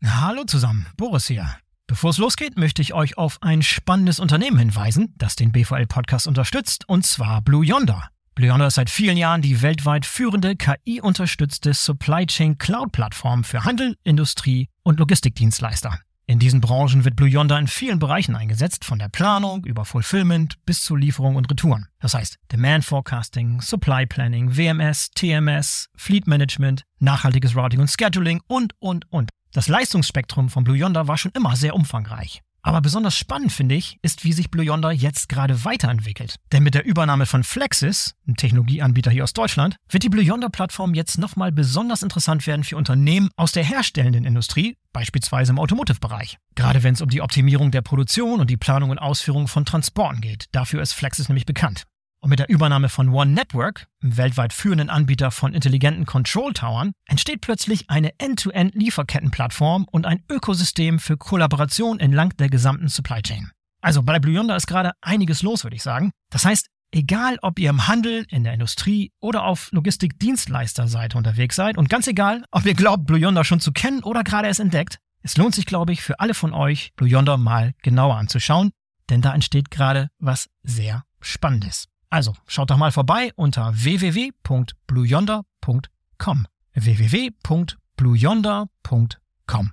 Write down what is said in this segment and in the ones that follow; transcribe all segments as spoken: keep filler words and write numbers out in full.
Hallo zusammen, Boris hier. Bevor es losgeht, möchte ich euch auf ein spannendes Unternehmen hinweisen, das den B V L-Podcast unterstützt, und zwar Blue Yonder. Blue Yonder ist seit vielen Jahren die weltweit führende K I-unterstützte Supply Chain Cloud-Plattform für Handel, Industrie und Logistikdienstleister. In diesen Branchen wird Blue Yonder in vielen Bereichen eingesetzt, von der Planung über Fulfillment bis zur Lieferung und Retouren. Das heißt Demand Forecasting, Supply Planning, W M S, T M S, Fleet Management, nachhaltiges Routing und Scheduling und, und, und. Das Leistungsspektrum von Blue Yonder war schon immer sehr umfangreich. Aber besonders spannend, finde ich, ist, wie sich Blue Yonder jetzt gerade weiterentwickelt. Denn mit der Übernahme von Flexis, einem Technologieanbieter hier aus Deutschland, wird die Blue Yonder-Plattform jetzt nochmal besonders interessant werden für Unternehmen aus der herstellenden Industrie, beispielsweise im Automotive-Bereich. Gerade wenn es um die Optimierung der Produktion und die Planung und Ausführung von Transporten geht. Dafür ist Flexis nämlich bekannt. Und mit der Übernahme von One Network, einem weltweit führenden Anbieter von intelligenten Control-Towern, entsteht plötzlich eine End-to-End-Lieferkettenplattform und ein Ökosystem für Kollaboration entlang der gesamten Supply Chain. Also bei Blue Yonder ist gerade einiges los, würde ich sagen. Das heißt, egal ob ihr im Handel, in der Industrie oder auf Logistikdienstleisterseite unterwegs seid und ganz egal, ob ihr glaubt, Blue Yonder schon zu kennen oder gerade erst entdeckt, es lohnt sich, glaube ich, für alle von euch, Blue Yonder mal genauer anzuschauen, denn da entsteht gerade was sehr Spannendes. Also, schaut doch mal vorbei unter w w w punkt blue yonder punkt com. w w w punkt blue yonder punkt com.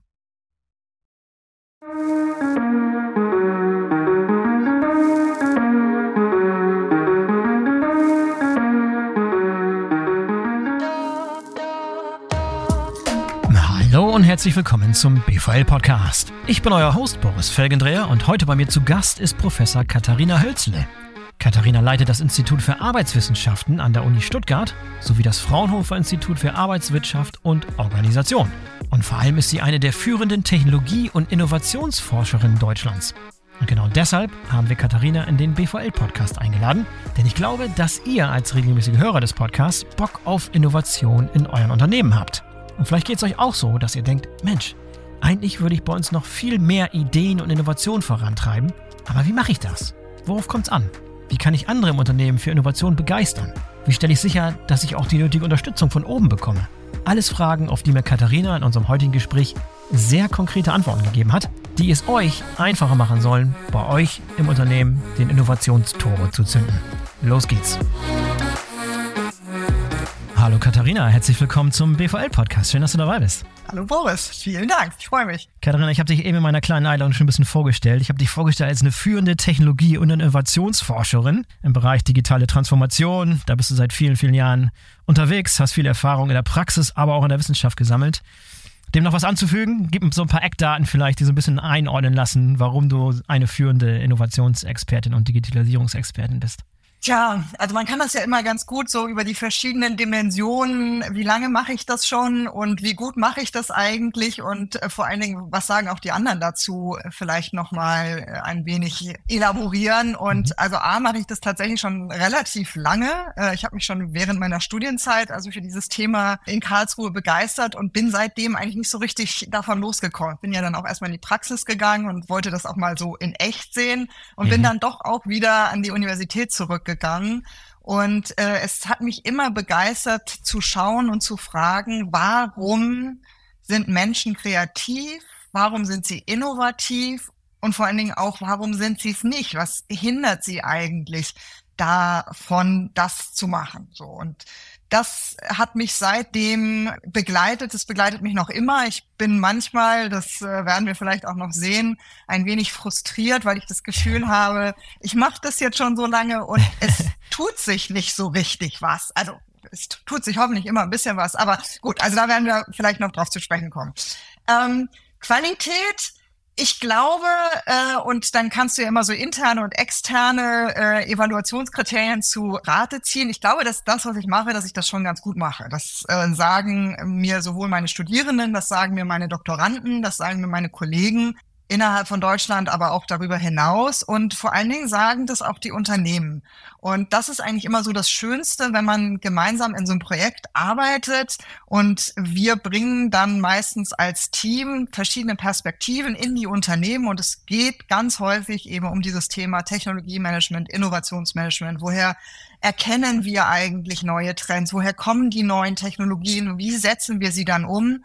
Hallo und herzlich willkommen zum B V L-Podcast. Ich bin euer Host Boris Felgendreher und heute bei mir zu Gast ist Professor Katharina Hölzle. Katharina leitet das Institut für Arbeitswissenschaften an der Uni Stuttgart sowie das Fraunhofer Institut für Arbeitswirtschaft und Organisation. Und vor allem ist sie eine der führenden Technologie- und Innovationsforscherinnen Deutschlands. Und genau deshalb haben wir Katharina in den B V L-Podcast eingeladen, denn ich glaube, dass ihr als regelmäßige Hörer des Podcasts Bock auf Innovation in euren Unternehmen habt. Und vielleicht geht es euch auch so, dass ihr denkt, Mensch, eigentlich würde ich bei uns noch viel mehr Ideen und Innovationen vorantreiben, aber wie mache ich das? Worauf kommt es an? Wie kann ich andere im Unternehmen für Innovation begeistern? Wie stelle ich sicher, dass ich auch die nötige Unterstützung von oben bekomme? Alles Fragen, auf die mir Katharina in unserem heutigen Gespräch sehr konkrete Antworten gegeben hat, die es euch einfacher machen sollen, bei euch im Unternehmen den Innovationstore zu zünden. Los geht's! Hallo Katharina, herzlich willkommen zum B V L-Podcast. Schön, dass du dabei bist. Hallo Boris, vielen Dank, ich freue mich. Katharina, ich habe dich eben in meiner kleinen Einladung schon ein bisschen vorgestellt. Ich habe dich vorgestellt als eine führende Technologie- und Innovationsforscherin im Bereich digitale Transformation. Da bist du seit vielen, vielen Jahren unterwegs, hast viel Erfahrung in der Praxis, aber auch in der Wissenschaft gesammelt. Dem noch was anzufügen? Gib uns so ein paar Eckdaten vielleicht, die so ein bisschen einordnen lassen, warum du eine führende Innovationsexpertin und Digitalisierungsexpertin bist. Tja, also man kann das ja immer ganz gut so über die verschiedenen Dimensionen, wie lange mache ich das schon und wie gut mache ich das eigentlich und äh, vor allen Dingen, was sagen auch die anderen dazu, vielleicht nochmal äh, ein wenig elaborieren. Und mhm. also A, mache ich das tatsächlich schon relativ lange. Äh, ich habe mich schon während meiner Studienzeit also für dieses Thema in Karlsruhe begeistert und bin seitdem eigentlich nicht so richtig davon losgekommen. Bin ja dann auch erstmal in die Praxis gegangen und wollte das auch mal so in echt sehen und mhm. bin dann doch auch wieder an die Universität zurückgegangen. gegangen und äh, es hat mich immer begeistert zu schauen und zu fragen, warum sind Menschen kreativ, warum sind sie innovativ und vor allen Dingen auch, warum sind sie es nicht, was hindert sie eigentlich davon, das zu machen, so. Und das hat mich seitdem begleitet, es begleitet mich noch immer. Ich bin manchmal, das äh, werden wir vielleicht auch noch sehen, ein wenig frustriert, weil ich das Gefühl habe, ich mache das jetzt schon so lange und es tut sich nicht so richtig was. Also es tut sich hoffentlich immer ein bisschen was, aber gut, also da werden wir vielleicht noch drauf zu sprechen kommen. Ähm, Qualität. Ich glaube, äh, und dann kannst du ja immer so interne und externe äh, Evaluationskriterien zu Rate ziehen. Ich glaube, dass das, was ich mache, dass ich das schon ganz gut mache. Das äh, sagen mir sowohl meine Studierenden, das sagen mir meine Doktoranden, das sagen mir meine Kollegen innerhalb von Deutschland, aber auch darüber hinaus. Und vor allen Dingen sagen das auch die Unternehmen. Und das ist eigentlich immer so das Schönste, wenn man gemeinsam in so einem Projekt arbeitet. Und wir bringen dann meistens als Team verschiedene Perspektiven in die Unternehmen. Und es geht ganz häufig eben um dieses Thema Technologiemanagement, Innovationsmanagement. Woher erkennen wir eigentlich neue Trends? Woher kommen die neuen Technologien? Wie setzen wir sie dann um?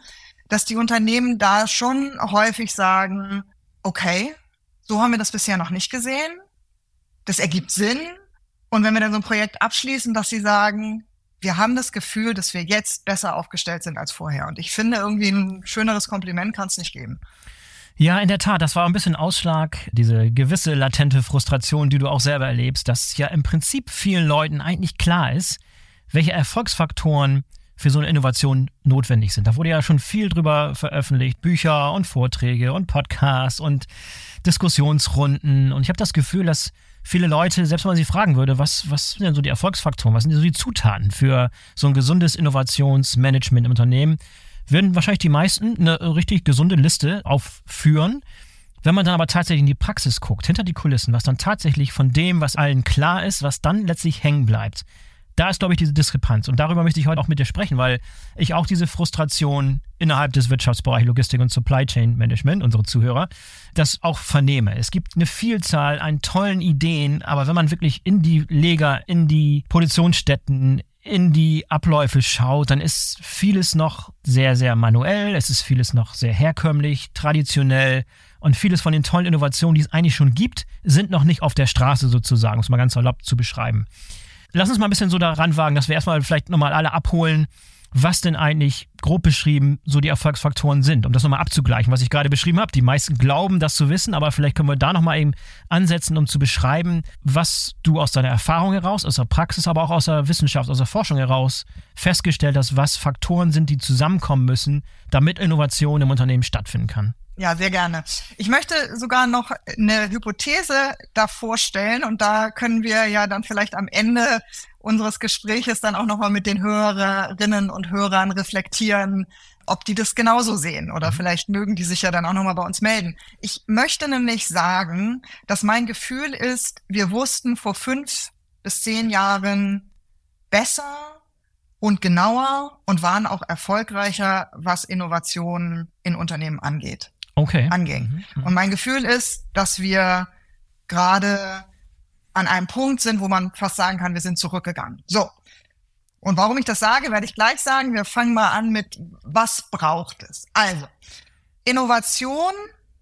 dass die Unternehmen da schon häufig sagen, okay, so haben wir das bisher noch nicht gesehen. Das ergibt Sinn. Und wenn wir dann so ein Projekt abschließen, dass sie sagen, wir haben das Gefühl, dass wir jetzt besser aufgestellt sind als vorher. Und ich finde, irgendwie ein schöneres Kompliment kann es nicht geben. Ja, in der Tat, das war ein bisschen Ausschlag, diese gewisse latente Frustration, die du auch selber erlebst, dass ja im Prinzip vielen Leuten eigentlich klar ist, welche Erfolgsfaktoren für so eine Innovation notwendig sind. Da wurde ja schon viel drüber veröffentlicht, Bücher und Vorträge und Podcasts und Diskussionsrunden. Und ich habe das Gefühl, dass viele Leute, selbst wenn man sie fragen würde, was, was sind denn so die Erfolgsfaktoren, was sind so die Zutaten für so ein gesundes Innovationsmanagement im Unternehmen, würden wahrscheinlich die meisten eine richtig gesunde Liste aufführen. Wenn man dann aber tatsächlich in die Praxis guckt, hinter die Kulissen, was dann tatsächlich von dem, was allen klar ist, was dann letztlich hängen bleibt, da ist, glaube ich, diese Diskrepanz. Und darüber möchte ich heute auch mit dir sprechen, weil ich auch diese Frustration innerhalb des Wirtschaftsbereichs Logistik und Supply Chain Management, unsere Zuhörer, das auch vernehme. Es gibt eine Vielzahl an tollen Ideen, aber wenn man wirklich in die Lager, in die Produktionsstätten, in die Abläufe schaut, dann ist vieles noch sehr, sehr manuell, es ist vieles noch sehr herkömmlich, traditionell und vieles von den tollen Innovationen, die es eigentlich schon gibt, sind noch nicht auf der Straße sozusagen, um es mal ganz salopp zu beschreiben. Lass uns mal ein bisschen so daran wagen, dass wir erstmal vielleicht nochmal alle abholen, was denn eigentlich grob beschrieben so die Erfolgsfaktoren sind, um das nochmal abzugleichen, was ich gerade beschrieben habe. Die meisten glauben, das zu wissen, aber vielleicht können wir da nochmal eben ansetzen, um zu beschreiben, was du aus deiner Erfahrung heraus, aus der Praxis, aber auch aus der Wissenschaft, aus der Forschung heraus festgestellt hast, was Faktoren sind, die zusammenkommen müssen, damit Innovation im Unternehmen stattfinden kann. Ja, sehr gerne. Ich möchte sogar noch eine Hypothese davor stellen und da können wir ja dann vielleicht am Ende unseres Gespräches dann auch nochmal mit den Hörerinnen und Hörern reflektieren, ob die das genauso sehen oder vielleicht mögen die sich ja dann auch nochmal bei uns melden. Ich möchte nämlich sagen, dass mein Gefühl ist, wir wussten vor fünf bis zehn Jahren besser und genauer und waren auch erfolgreicher, was Innovationen in Unternehmen angeht. Okay. anging. Mhm. Und mein Gefühl ist, dass wir gerade an einem Punkt sind, wo man fast sagen kann, wir sind zurückgegangen. So. Und warum ich das sage, werde ich gleich sagen. Wir fangen mal an mit, was braucht es? Also, Innovation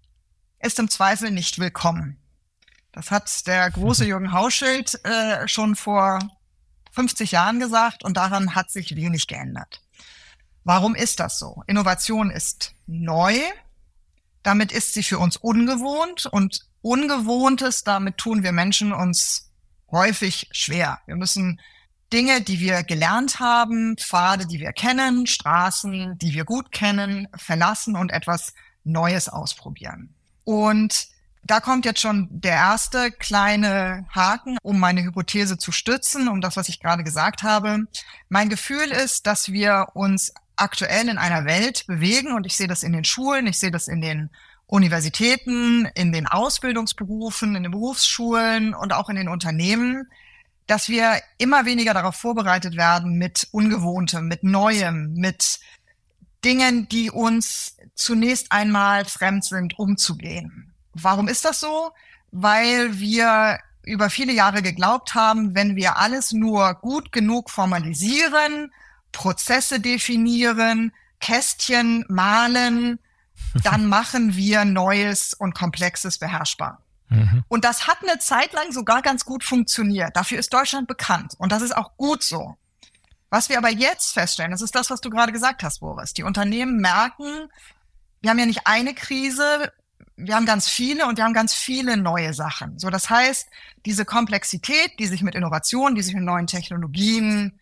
ist im Zweifel nicht willkommen. Das hat der große Jürgen Hauschild äh, schon vor fünfzig Jahren gesagt und daran hat sich wenig geändert. Warum ist das so? Innovation ist neu. Damit ist sie für uns ungewohnt und Ungewohntes, damit tun wir Menschen uns häufig schwer. Wir müssen Dinge, die wir gelernt haben, Pfade, die wir kennen, Straßen, die wir gut kennen, verlassen und etwas Neues ausprobieren. Und da kommt jetzt schon der erste kleine Haken, um meine Hypothese zu stützen, um das, was ich gerade gesagt habe. Mein Gefühl ist, dass wir uns aktuell in einer Welt bewegen und ich sehe das in den Schulen, ich sehe das in den Universitäten, in den Ausbildungsberufen, in den Berufsschulen und auch in den Unternehmen, dass wir immer weniger darauf vorbereitet werden mit Ungewohntem, mit Neuem, mit Dingen, die uns zunächst einmal fremd sind, umzugehen. Warum ist das so? Weil wir über viele Jahre geglaubt haben, wenn wir alles nur gut genug formalisieren, Prozesse definieren, Kästchen malen, dann machen wir Neues und Komplexes beherrschbar. Mhm. Und das hat eine Zeit lang sogar ganz gut funktioniert. Dafür ist Deutschland bekannt. Und das ist auch gut so. Was wir aber jetzt feststellen, das ist das, was du gerade gesagt hast, Boris. Die Unternehmen merken, wir haben ja nicht eine Krise, wir haben ganz viele und wir haben ganz viele neue Sachen. So, das heißt, diese Komplexität, die sich mit Innovation, die sich mit neuen Technologien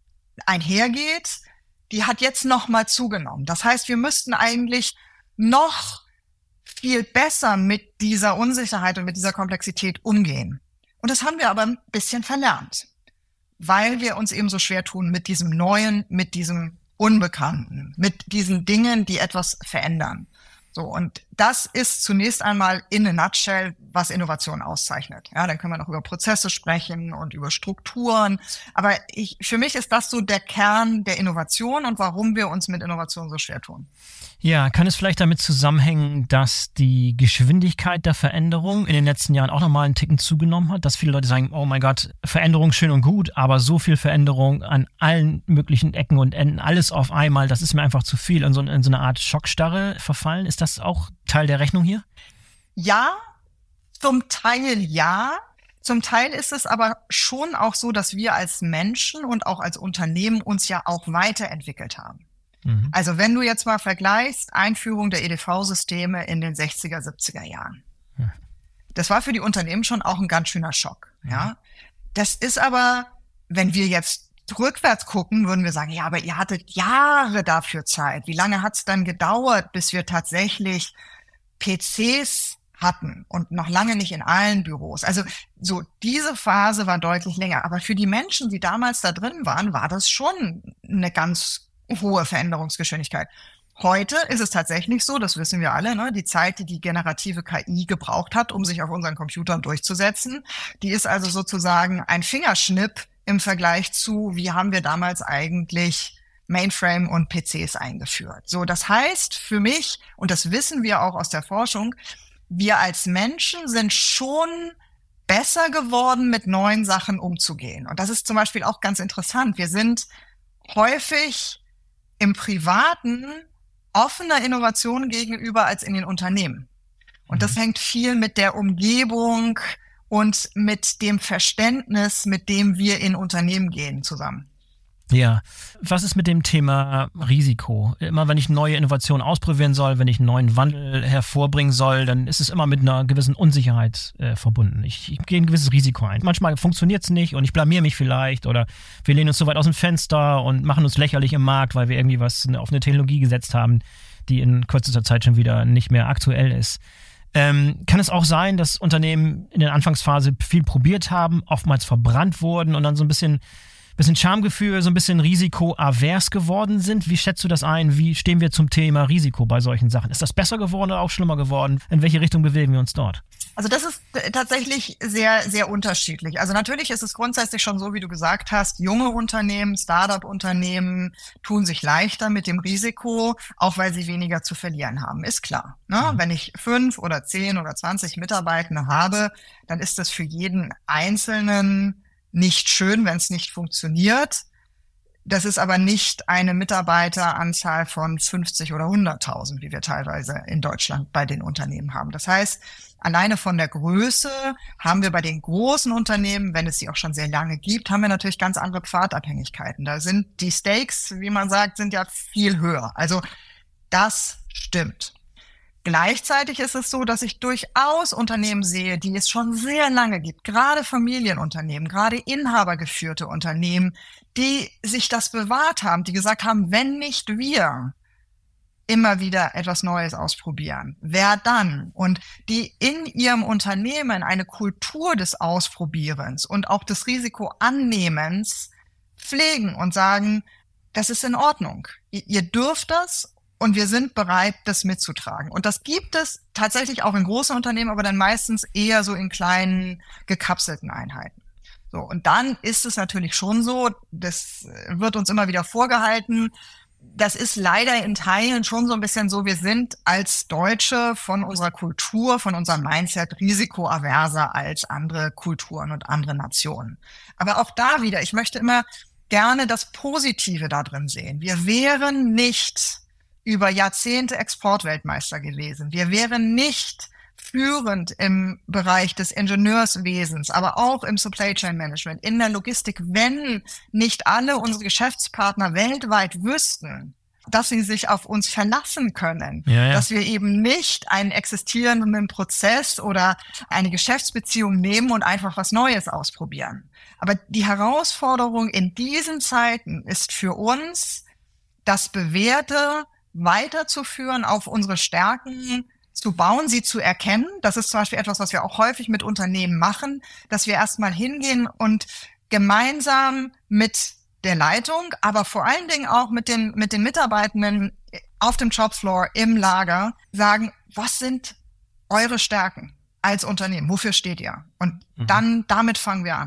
einhergeht, die hat jetzt noch mal zugenommen. Das heißt, wir müssten eigentlich noch viel besser mit dieser Unsicherheit und mit dieser Komplexität umgehen. Und das haben wir aber ein bisschen verlernt, weil wir uns eben so schwer tun mit diesem Neuen, mit diesem Unbekannten, mit diesen Dingen, die etwas verändern. So, und das ist zunächst einmal in a nutshell, was Innovation auszeichnet. Ja, dann können wir noch über Prozesse sprechen und über Strukturen. Aber ich, für mich ist das so der Kern der Innovation und warum wir uns mit Innovation so schwer tun. Ja, kann es vielleicht damit zusammenhängen, dass die Geschwindigkeit der Veränderung in den letzten Jahren auch nochmal einen Ticken zugenommen hat, dass viele Leute sagen, oh mein Gott, Veränderung schön und gut, aber so viel Veränderung an allen möglichen Ecken und Enden, alles auf einmal, das ist mir einfach zu viel, in so, in so eine Art Schockstarre verfallen. Ist das auch Teil der Rechnung hier? Ja, zum Teil ja. Zum Teil ist es aber schon auch so, dass wir als Menschen und auch als Unternehmen uns ja auch weiterentwickelt haben. Mhm. Also wenn du jetzt mal vergleichst, Einführung der E D V-Systeme in den sechziger, siebziger Jahren. Ja. Das war für die Unternehmen schon auch ein ganz schöner Schock. Mhm. Ja. Das ist aber, wenn wir jetzt rückwärts gucken, würden wir sagen, ja, aber ihr hattet Jahre dafür Zeit. Wie lange hat es dann gedauert, bis wir tatsächlich P Cs hatten und noch lange nicht in allen Büros. Also so diese Phase war deutlich länger. Aber für die Menschen, die damals da drin waren, war das schon eine ganz hohe Veränderungsgeschwindigkeit. Heute ist es tatsächlich so, das wissen wir alle, ne, die Zeit, die die generative K I gebraucht hat, um sich auf unseren Computern durchzusetzen, die ist also sozusagen ein Fingerschnipp im Vergleich zu, wie haben wir damals eigentlich Mainframe und P Cs eingeführt. So, das heißt für mich, und das wissen wir auch aus der Forschung, wir als Menschen sind schon besser geworden, mit neuen Sachen umzugehen. Und das ist zum Beispiel auch ganz interessant. Wir sind häufig im Privaten offener Innovation gegenüber als in den Unternehmen. Und das hängt viel mit der Umgebung und mit dem Verständnis, mit dem wir in Unternehmen gehen, zusammen. Ja, was ist mit dem Thema Risiko? Immer wenn ich neue Innovationen ausprobieren soll, wenn ich einen neuen Wandel hervorbringen soll, dann ist es immer mit einer gewissen Unsicherheit äh, verbunden. Ich, ich gehe ein gewisses Risiko ein. Manchmal funktioniert es nicht und ich blamier mich vielleicht oder wir lehnen uns so weit aus dem Fenster und machen uns lächerlich im Markt, weil wir irgendwie was auf eine Technologie gesetzt haben, die in kürzester Zeit schon wieder nicht mehr aktuell ist. Ähm, kann es auch sein, dass Unternehmen in der Anfangsphase viel probiert haben, oftmals verbrannt wurden und dann so ein bisschen bisschen Schamgefühl, so ein bisschen risikoavers geworden sind? Wie schätzt du das ein? Wie stehen wir zum Thema Risiko bei solchen Sachen? Ist das besser geworden oder auch schlimmer geworden? In welche Richtung bewegen wir uns dort? Also das ist tatsächlich sehr, sehr unterschiedlich. Also natürlich ist es grundsätzlich schon so, wie du gesagt hast, junge Unternehmen, Start-up-Unternehmen tun sich leichter mit dem Risiko, auch weil sie weniger zu verlieren haben. Ist klar. Ne? Mhm. Wenn ich fünf oder zehn oder zwanzig Mitarbeitende habe, dann ist das für jeden Einzelnen nicht schön, wenn es nicht funktioniert. Das ist aber nicht eine Mitarbeiteranzahl von fünfzig oder hunderttausend, wie wir teilweise in Deutschland bei den Unternehmen haben. Das heißt, alleine von der Größe haben wir bei den großen Unternehmen, wenn es sie auch schon sehr lange gibt, haben wir natürlich ganz andere Pfadabhängigkeiten. Da sind die Stakes, wie man sagt, sind ja viel höher. Also das stimmt. Gleichzeitig ist es so, dass ich durchaus Unternehmen sehe, die es schon sehr lange gibt, gerade Familienunternehmen, gerade inhabergeführte Unternehmen, die sich das bewahrt haben, die gesagt haben, wenn nicht wir immer wieder etwas Neues ausprobieren, wer dann? Und die in ihrem Unternehmen eine Kultur des Ausprobierens und auch des Risikoannehmens pflegen und sagen, das ist in Ordnung. Ihr dürft das. Und wir sind bereit, das mitzutragen. Und das gibt es tatsächlich auch in großen Unternehmen, aber dann meistens eher so in kleinen, gekapselten Einheiten. So, und dann ist es natürlich schon so, das wird uns immer wieder vorgehalten, das ist leider in Teilen schon so ein bisschen so, wir sind als Deutsche von unserer Kultur, von unserem Mindset risikoaverser als andere Kulturen und andere Nationen. Aber auch da wieder, ich möchte immer gerne das Positive da drin sehen. Wir wären nicht über Jahrzehnte Exportweltmeister gewesen. Wir wären nicht führend im Bereich des Ingenieurswesens, aber auch im Supply Chain Management, in der Logistik, wenn nicht alle unsere Geschäftspartner weltweit wüssten, dass sie sich auf uns verlassen können, ja, ja. dass wir eben nicht einen existierenden Prozess oder eine Geschäftsbeziehung nehmen und einfach was Neues ausprobieren. Aber die Herausforderung in diesen Zeiten ist für uns, das Bewährte weiterzuführen, auf unsere Stärken zu bauen, sie zu erkennen. Das ist zum Beispiel etwas, was wir auch häufig mit Unternehmen machen, dass wir erstmal hingehen und gemeinsam mit der Leitung, aber vor allen Dingen auch mit den, mit den Mitarbeitenden auf dem Shopfloor, im Lager, sagen, was sind eure Stärken als Unternehmen? Wofür steht ihr? Und mhm. dann, damit fangen wir an.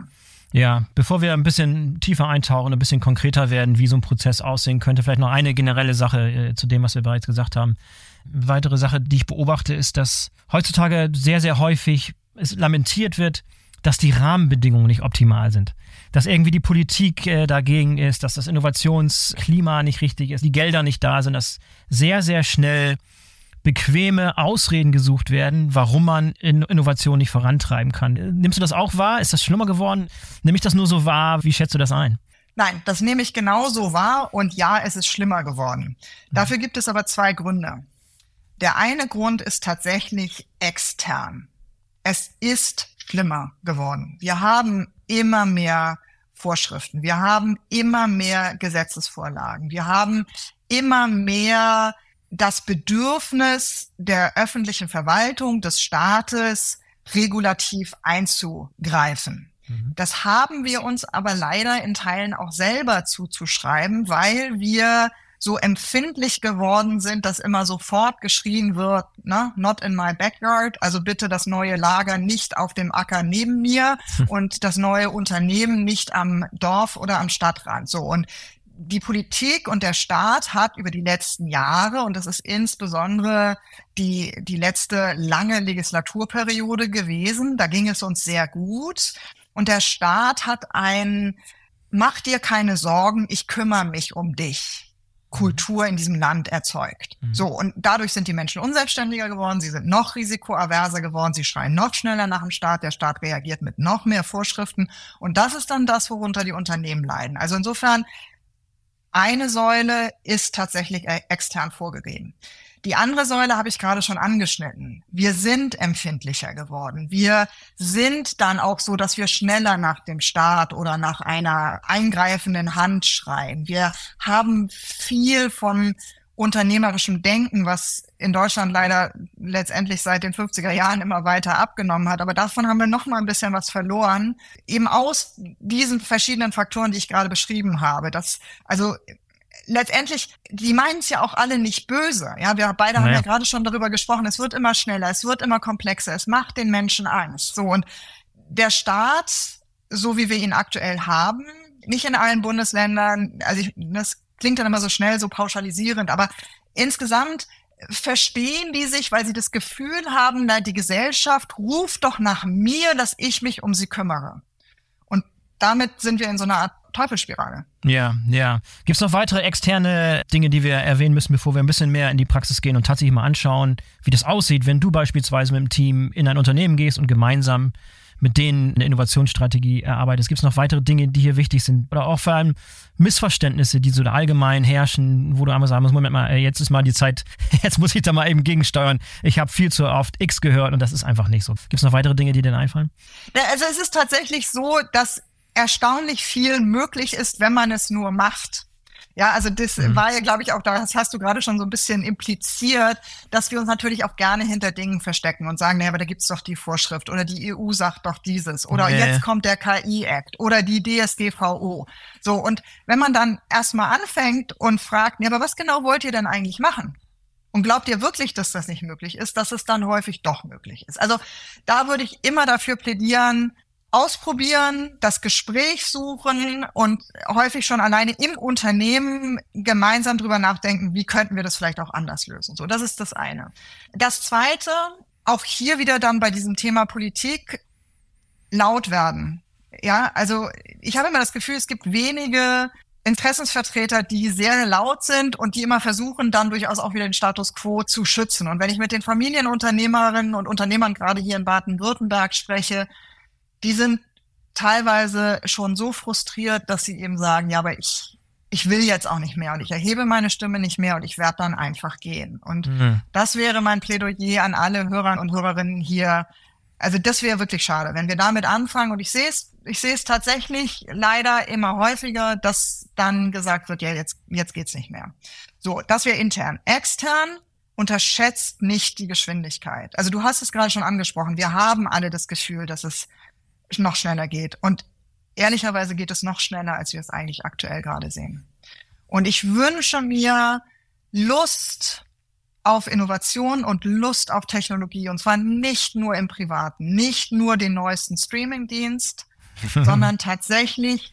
Ja, bevor wir ein bisschen tiefer eintauchen, ein bisschen konkreter werden, wie so ein Prozess aussehen könnte, vielleicht noch eine generelle Sache äh, zu dem, was wir bereits gesagt haben. Eine weitere Sache, die ich beobachte, ist, dass heutzutage sehr, sehr häufig es lamentiert wird, dass die Rahmenbedingungen nicht optimal sind. Dass irgendwie die Politik äh, dagegen ist, dass das Innovationsklima nicht richtig ist, die Gelder nicht da sind, dass sehr, sehr schnell bequeme Ausreden gesucht werden, warum man Innovation nicht vorantreiben kann. Nimmst du das auch wahr? Ist das schlimmer geworden? Nimm ich das nur so wahr? Wie schätzt du das ein? Nein, das nehme ich genauso wahr und ja, es ist schlimmer geworden. Dafür gibt es aber zwei Gründe. Der eine Grund ist tatsächlich extern. Es ist schlimmer geworden. Wir haben immer mehr Vorschriften. Wir haben immer mehr Gesetzesvorlagen. Wir haben immer mehr das Bedürfnis der öffentlichen Verwaltung, des Staates, regulativ einzugreifen. Mhm. Das haben wir uns aber leider in Teilen auch selber zuzuschreiben, weil wir so empfindlich geworden sind, dass immer sofort geschrien wird, ne, not in my backyard, also bitte das neue Lager nicht auf dem Acker neben mir und das neue Unternehmen nicht am Dorf oder am Stadtrand. So, und die Politik und der Staat hat über die letzten Jahre, und das ist insbesondere die, die letzte lange Legislaturperiode gewesen, da ging es uns sehr gut. Und der Staat hat ein Mach dir keine Sorgen, ich kümmere mich um dich Kultur in diesem Land erzeugt. Mhm. So, und dadurch sind die Menschen unselbstständiger geworden, sie sind noch risikoaverser geworden, sie schreien noch schneller nach dem Staat, der Staat reagiert mit noch mehr Vorschriften. Und das ist dann das, worunter die Unternehmen leiden. Also insofern, eine Säule ist tatsächlich extern vorgegeben. Die andere Säule habe ich gerade schon angeschnitten. Wir sind empfindlicher geworden. Wir sind dann auch so, dass wir schneller nach dem Staat oder nach einer eingreifenden Hand schreien. Wir haben viel von unternehmerischem Denken, was in Deutschland leider letztendlich seit den fünfziger Jahren immer weiter abgenommen hat. Aber davon haben wir noch mal ein bisschen was verloren. Eben aus diesen verschiedenen Faktoren, die ich gerade beschrieben habe. Das, also letztendlich, die meinen es ja auch alle nicht böse. Ja, wir beide naja. haben ja gerade schon darüber gesprochen. Es wird immer schneller, es wird immer komplexer, es macht den Menschen Angst. So, und der Staat, so wie wir ihn aktuell haben, nicht in allen Bundesländern, also ich, das klingt dann immer so schnell, so pauschalisierend, aber insgesamt verstehen die sich, weil sie das Gefühl haben, na, die Gesellschaft ruft doch nach mir, dass ich mich um sie kümmere. Und damit sind wir in so einer Art Teufelsspirale. Ja, ja. Gibt es noch weitere externe Dinge, die wir erwähnen müssen, bevor wir ein bisschen mehr in die Praxis gehen und tatsächlich mal anschauen, wie das aussieht, wenn du beispielsweise mit dem Team in ein Unternehmen gehst und gemeinsam mit denen eine Innovationsstrategie erarbeitest? Gibt es noch weitere Dinge, die hier wichtig sind? Oder auch vor allem Missverständnisse, die so da allgemein herrschen, wo du einmal sagen musst, Moment mal, jetzt ist mal die Zeit, jetzt muss ich da mal eben gegensteuern. Ich habe viel zu oft X gehört und das ist einfach nicht so. Gibt es noch weitere Dinge, die dir einfallen? Also es ist tatsächlich so, dass erstaunlich viel möglich ist, wenn man es nur macht. Ja, also das mhm. war ja, glaube ich, auch, das hast du gerade schon so ein bisschen impliziert, dass wir uns natürlich auch gerne hinter Dingen verstecken und sagen, naja, aber da gibt's doch die Vorschrift oder die E U sagt doch dieses oder nee. jetzt kommt der K I-Act oder die D S G V O. So, und wenn man dann erstmal anfängt und fragt, ja, aber was genau wollt ihr denn eigentlich machen? Und glaubt ihr wirklich, dass das nicht möglich ist, dass es dann häufig doch möglich ist? Also da würde ich immer dafür plädieren, ausprobieren, das Gespräch suchen und häufig schon alleine im Unternehmen gemeinsam drüber nachdenken, wie könnten wir das vielleicht auch anders lösen. So, das ist das eine. Das zweite, auch hier wieder dann bei diesem Thema Politik, laut werden. Ja, also ich habe immer das Gefühl, es gibt wenige Interessensvertreter, die sehr laut sind und die immer versuchen, dann durchaus auch wieder den Status quo zu schützen. Und wenn ich mit den Familienunternehmerinnen und Unternehmern gerade hier in Baden-Württemberg spreche, die sind teilweise schon so frustriert, dass sie eben sagen, ja, aber ich ich will jetzt auch nicht mehr und ich erhebe meine Stimme nicht mehr und ich werde dann einfach gehen. Und mhm. das wäre mein Plädoyer an alle Hörer und Hörerinnen hier. Also das wäre wirklich schade, wenn wir damit anfangen. Und ich sehe es, ich sehe es tatsächlich leider immer häufiger, dass dann gesagt wird, ja, jetzt jetzt geht's nicht mehr. So, das wäre intern. Extern unterschätzt nicht die Geschwindigkeit. Also du hast es gerade schon angesprochen. Wir haben alle das Gefühl, dass es noch schneller geht. Und ehrlicherweise geht es noch schneller, als wir es eigentlich aktuell gerade sehen. Und ich wünsche mir Lust auf Innovation und Lust auf Technologie. Und zwar nicht nur im Privaten, nicht nur den neuesten Streamingdienst, sondern tatsächlich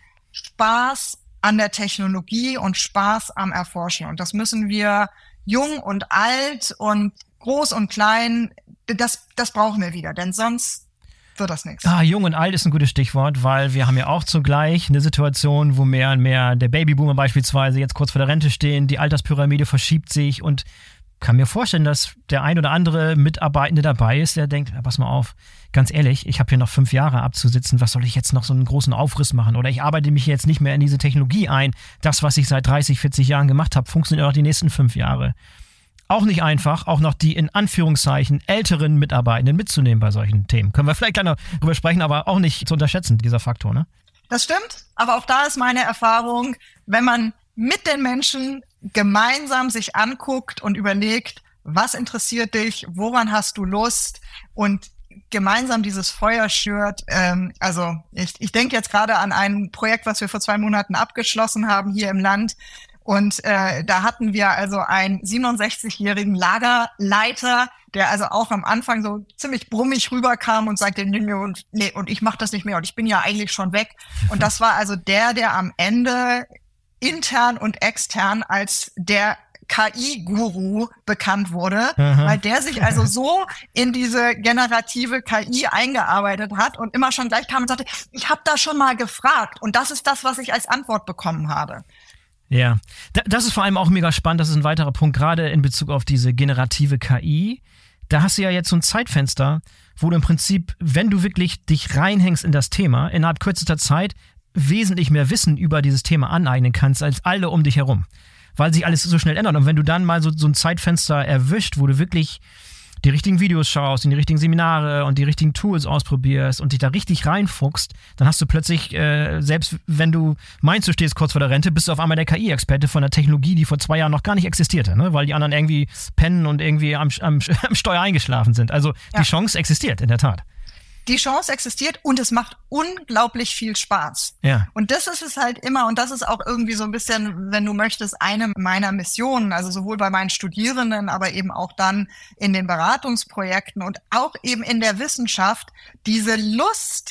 Spaß an der Technologie und Spaß am Erforschen. Und das müssen wir jung und alt und groß und klein, das, das brauchen wir wieder, denn sonst wird das nichts. Ah, jung und alt ist ein gutes Stichwort, weil wir haben ja auch zugleich eine Situation, wo mehr und mehr der Babyboomer beispielsweise jetzt kurz vor der Rente stehen, die Alterspyramide verschiebt sich und kann mir vorstellen, dass der ein oder andere Mitarbeitende dabei ist, der denkt, ja, pass mal auf, ganz ehrlich, ich habe hier noch fünf Jahre abzusitzen, was soll ich jetzt noch so einen großen Aufriss machen? Oder ich arbeite mich jetzt nicht mehr in diese Technologie ein. Das, was ich seit dreißig, vierzig Jahren gemacht habe, funktioniert auch die nächsten fünf Jahre. Auch nicht einfach, auch noch die in Anführungszeichen älteren Mitarbeitenden mitzunehmen bei solchen Themen. Können wir vielleicht gleich noch drüber sprechen, aber auch nicht zu unterschätzen, dieser Faktor, ne? Das stimmt, aber auch da ist meine Erfahrung, wenn man mit den Menschen gemeinsam sich anguckt und überlegt, was interessiert dich, woran hast du Lust und gemeinsam dieses Feuer schürt. Ähm, also ich, ich denke jetzt gerade an ein Projekt, was wir vor zwei Monaten abgeschlossen haben hier im Land. Und äh, da hatten wir also einen siebenundsechzigjährigen Lagerleiter, der also auch am Anfang so ziemlich brummig rüberkam und sagte, nee, und, nee, und ich mache das nicht mehr und ich bin ja eigentlich schon weg. Und das war also der, der am Ende intern und extern als der K I-Guru bekannt wurde, Aha. weil der sich also so in diese generative K I eingearbeitet hat und immer schon gleich kam und sagte, ich habe da schon mal gefragt und das ist das, was ich als Antwort bekommen habe. Ja, das ist vor allem auch mega spannend, das ist ein weiterer Punkt, gerade in Bezug auf diese generative K I. Da hast du ja jetzt so ein Zeitfenster, wo du im Prinzip, wenn du wirklich dich reinhängst in das Thema, innerhalb kürzester Zeit wesentlich mehr Wissen über dieses Thema aneignen kannst, als alle um dich herum. Weil sich alles so schnell ändert. Und wenn du dann mal so, so ein Zeitfenster erwischt, wo du wirklich die richtigen Videos schaust, in die richtigen Seminare und die richtigen Tools ausprobierst und dich da richtig reinfuchst, dann hast du plötzlich, äh, selbst wenn du meinst, du stehst kurz vor der Rente, bist du auf einmal der K I-Experte von einer Technologie, die vor zwei Jahren noch gar nicht existierte, ne? Weil die anderen irgendwie pennen und irgendwie am, am, am Steuer eingeschlafen sind. Also ja. Die Chance existiert in der Tat. Die Chance existiert und es macht unglaublich viel Spaß. Ja. Und das ist es halt immer, und das ist auch irgendwie so ein bisschen, wenn du möchtest, eine meiner Missionen, also sowohl bei meinen Studierenden, aber eben auch dann in den Beratungsprojekten und auch eben in der Wissenschaft, diese Lust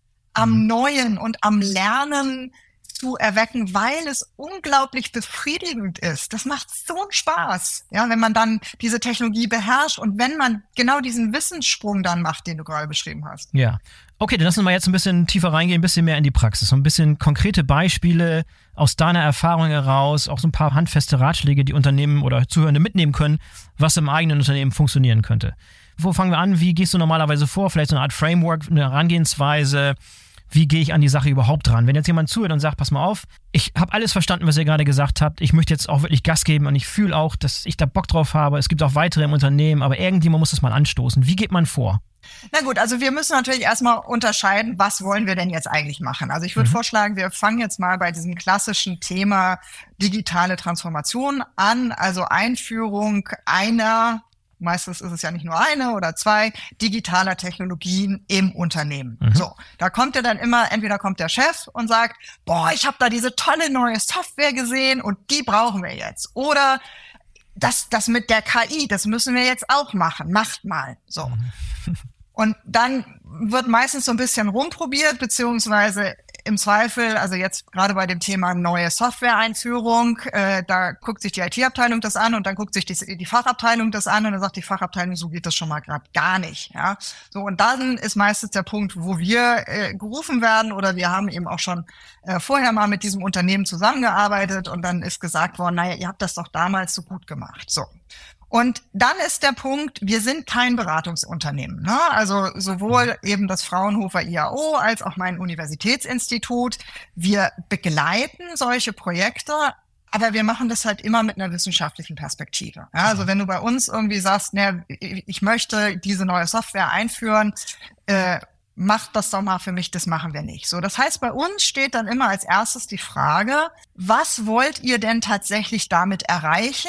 am mhm. Neuen und am Lernen zu erwecken, weil es unglaublich befriedigend ist. Das macht so einen Spaß, ja, wenn man dann diese Technologie beherrscht und wenn man genau diesen Wissenssprung dann macht, den du gerade beschrieben hast. Ja, okay, dann lassen wir mal jetzt ein bisschen tiefer reingehen, ein bisschen mehr in die Praxis, so ein bisschen konkrete Beispiele aus deiner Erfahrung heraus, auch so ein paar handfeste Ratschläge, die Unternehmen oder Zuhörende mitnehmen können, was im eigenen Unternehmen funktionieren könnte. Wo fangen wir an? Wie gehst du normalerweise vor? Vielleicht so eine Art Framework, eine Herangehensweise. Wie gehe ich an die Sache überhaupt ran? Wenn jetzt jemand zuhört und sagt, pass mal auf, ich habe alles verstanden, was ihr gerade gesagt habt, ich möchte jetzt auch wirklich Gas geben und ich fühle auch, dass ich da Bock drauf habe, es gibt auch weitere im Unternehmen, aber irgendjemand muss das mal anstoßen. Wie geht man vor? Na gut, also wir müssen natürlich erstmal unterscheiden, was wollen wir denn jetzt eigentlich machen? Also ich würde mhm. vorschlagen, wir fangen jetzt mal bei diesem klassischen Thema digitale Transformation an, also Einführung einer meistens ist es ja nicht nur eine oder zwei, digitaler Technologien im Unternehmen. Mhm. So, da kommt ja dann immer, entweder kommt der Chef und sagt, boah, ich habe da diese tolle neue Software gesehen und die brauchen wir jetzt. Oder das, das mit der K I, das müssen wir jetzt auch machen, macht mal. So. Mhm. Und dann wird meistens so ein bisschen rumprobiert, beziehungsweise im Zweifel, also jetzt gerade bei dem Thema neue Software-Einführung, äh, da guckt sich die I T-Abteilung das an und dann guckt sich die, die Fachabteilung das an und dann sagt die Fachabteilung, so geht das schon mal gerade gar nicht. Ja, so, und dann ist meistens der Punkt, wo wir äh, gerufen werden oder wir haben eben auch schon äh, vorher mal mit diesem Unternehmen zusammengearbeitet und dann ist gesagt worden, naja, ihr habt das doch damals so gut gemacht. So. Und dann ist der Punkt, wir sind kein Beratungsunternehmen, ne? Also sowohl eben das Fraunhofer I A O als auch mein Universitätsinstitut. Wir begleiten solche Projekte, aber wir machen das halt immer mit einer wissenschaftlichen Perspektive. Ja, also wenn du bei uns irgendwie sagst, ne, ich möchte diese neue Software einführen, äh, macht das doch mal für mich, das machen wir nicht. So, das heißt, bei uns steht dann immer als erstes die Frage, was wollt ihr denn tatsächlich damit erreichen?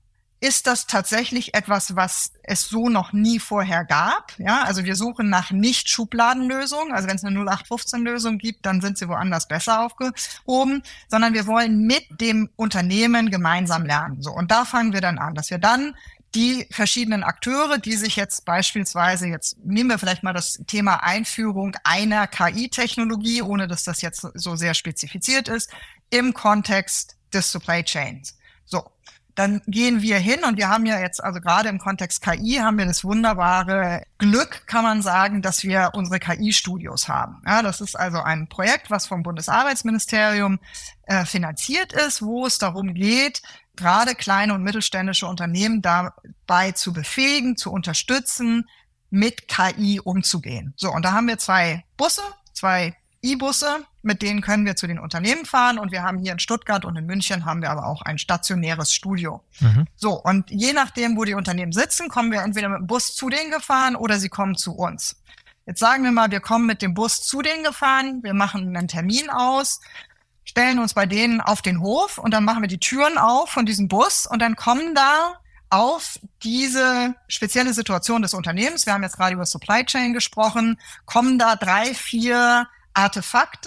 Ist das tatsächlich etwas, was es so noch nie vorher gab? Ja, also wir suchen nach Nicht-Schubladenlösungen. Also wenn es eine null acht fünfzehn Lösung gibt, dann sind sie woanders besser aufgehoben, sondern wir wollen mit dem Unternehmen gemeinsam lernen. So, und da fangen wir dann an, dass wir dann die verschiedenen Akteure, die sich jetzt beispielsweise, jetzt nehmen wir vielleicht mal das Thema Einführung einer K I-Technologie, ohne dass das jetzt so sehr spezifiziert ist, im Kontext des Supply Chains. So, dann gehen wir hin und wir haben ja jetzt, also gerade im Kontext K I, haben wir das wunderbare Glück, kann man sagen, dass wir unsere K I-Studios haben. Ja, das ist also ein Projekt, was vom Bundesarbeitsministerium äh, finanziert ist, wo es darum geht, gerade kleine und mittelständische Unternehmen dabei zu befähigen, zu unterstützen, mit K I umzugehen. So, und da haben wir zwei Busse, zwei E-Busse, mit denen können wir zu den Unternehmen fahren, und wir haben hier in Stuttgart und in München haben wir aber auch ein stationäres Studio. Mhm. So, und je nachdem, wo die Unternehmen sitzen, kommen wir entweder mit dem Bus zu denen gefahren oder sie kommen zu uns. Jetzt sagen wir mal, wir kommen mit dem Bus zu denen gefahren, wir machen einen Termin aus, stellen uns bei denen auf den Hof und dann machen wir die Türen auf von diesem Bus und dann kommen da auf diese spezielle Situation des Unternehmens, wir haben jetzt gerade über Supply Chain gesprochen, kommen da drei, vier Artefakte,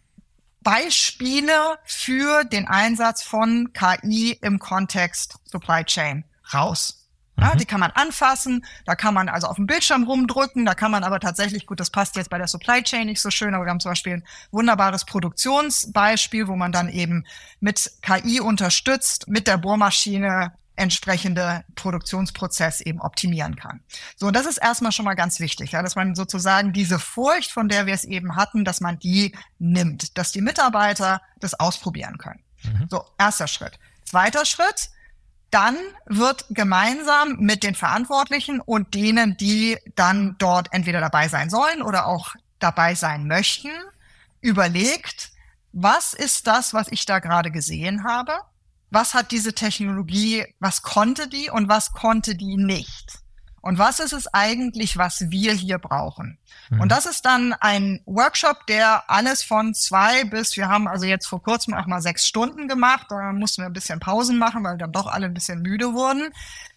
Beispiele für den Einsatz von K I im Kontext Supply Chain raus. Ja, die kann man anfassen, da kann man also auf dem Bildschirm rumdrücken, da kann man aber tatsächlich, gut, das passt jetzt bei der Supply Chain nicht so schön, aber wir haben zum Beispiel ein wunderbares Produktionsbeispiel, wo man dann eben mit K I unterstützt, mit der Bohrmaschine entsprechende Produktionsprozess eben optimieren kann. So, das ist erstmal schon mal ganz wichtig, ja, dass man sozusagen diese Furcht, von der wir es eben hatten, dass man die nimmt, dass die Mitarbeiter das ausprobieren können. Mhm. So, erster Schritt. Zweiter Schritt, dann wird gemeinsam mit den Verantwortlichen und denen, die dann dort entweder dabei sein sollen oder auch dabei sein möchten, überlegt, was ist das, was ich da gerade gesehen habe? Was hat diese Technologie, was konnte die und was konnte die nicht? Und was ist es eigentlich, was wir hier brauchen? Mhm. Und das ist dann ein Workshop, der alles von zwei bis, wir haben also jetzt vor kurzem auch mal sechs Stunden gemacht, da mussten wir ein bisschen Pausen machen, weil dann doch alle ein bisschen müde wurden.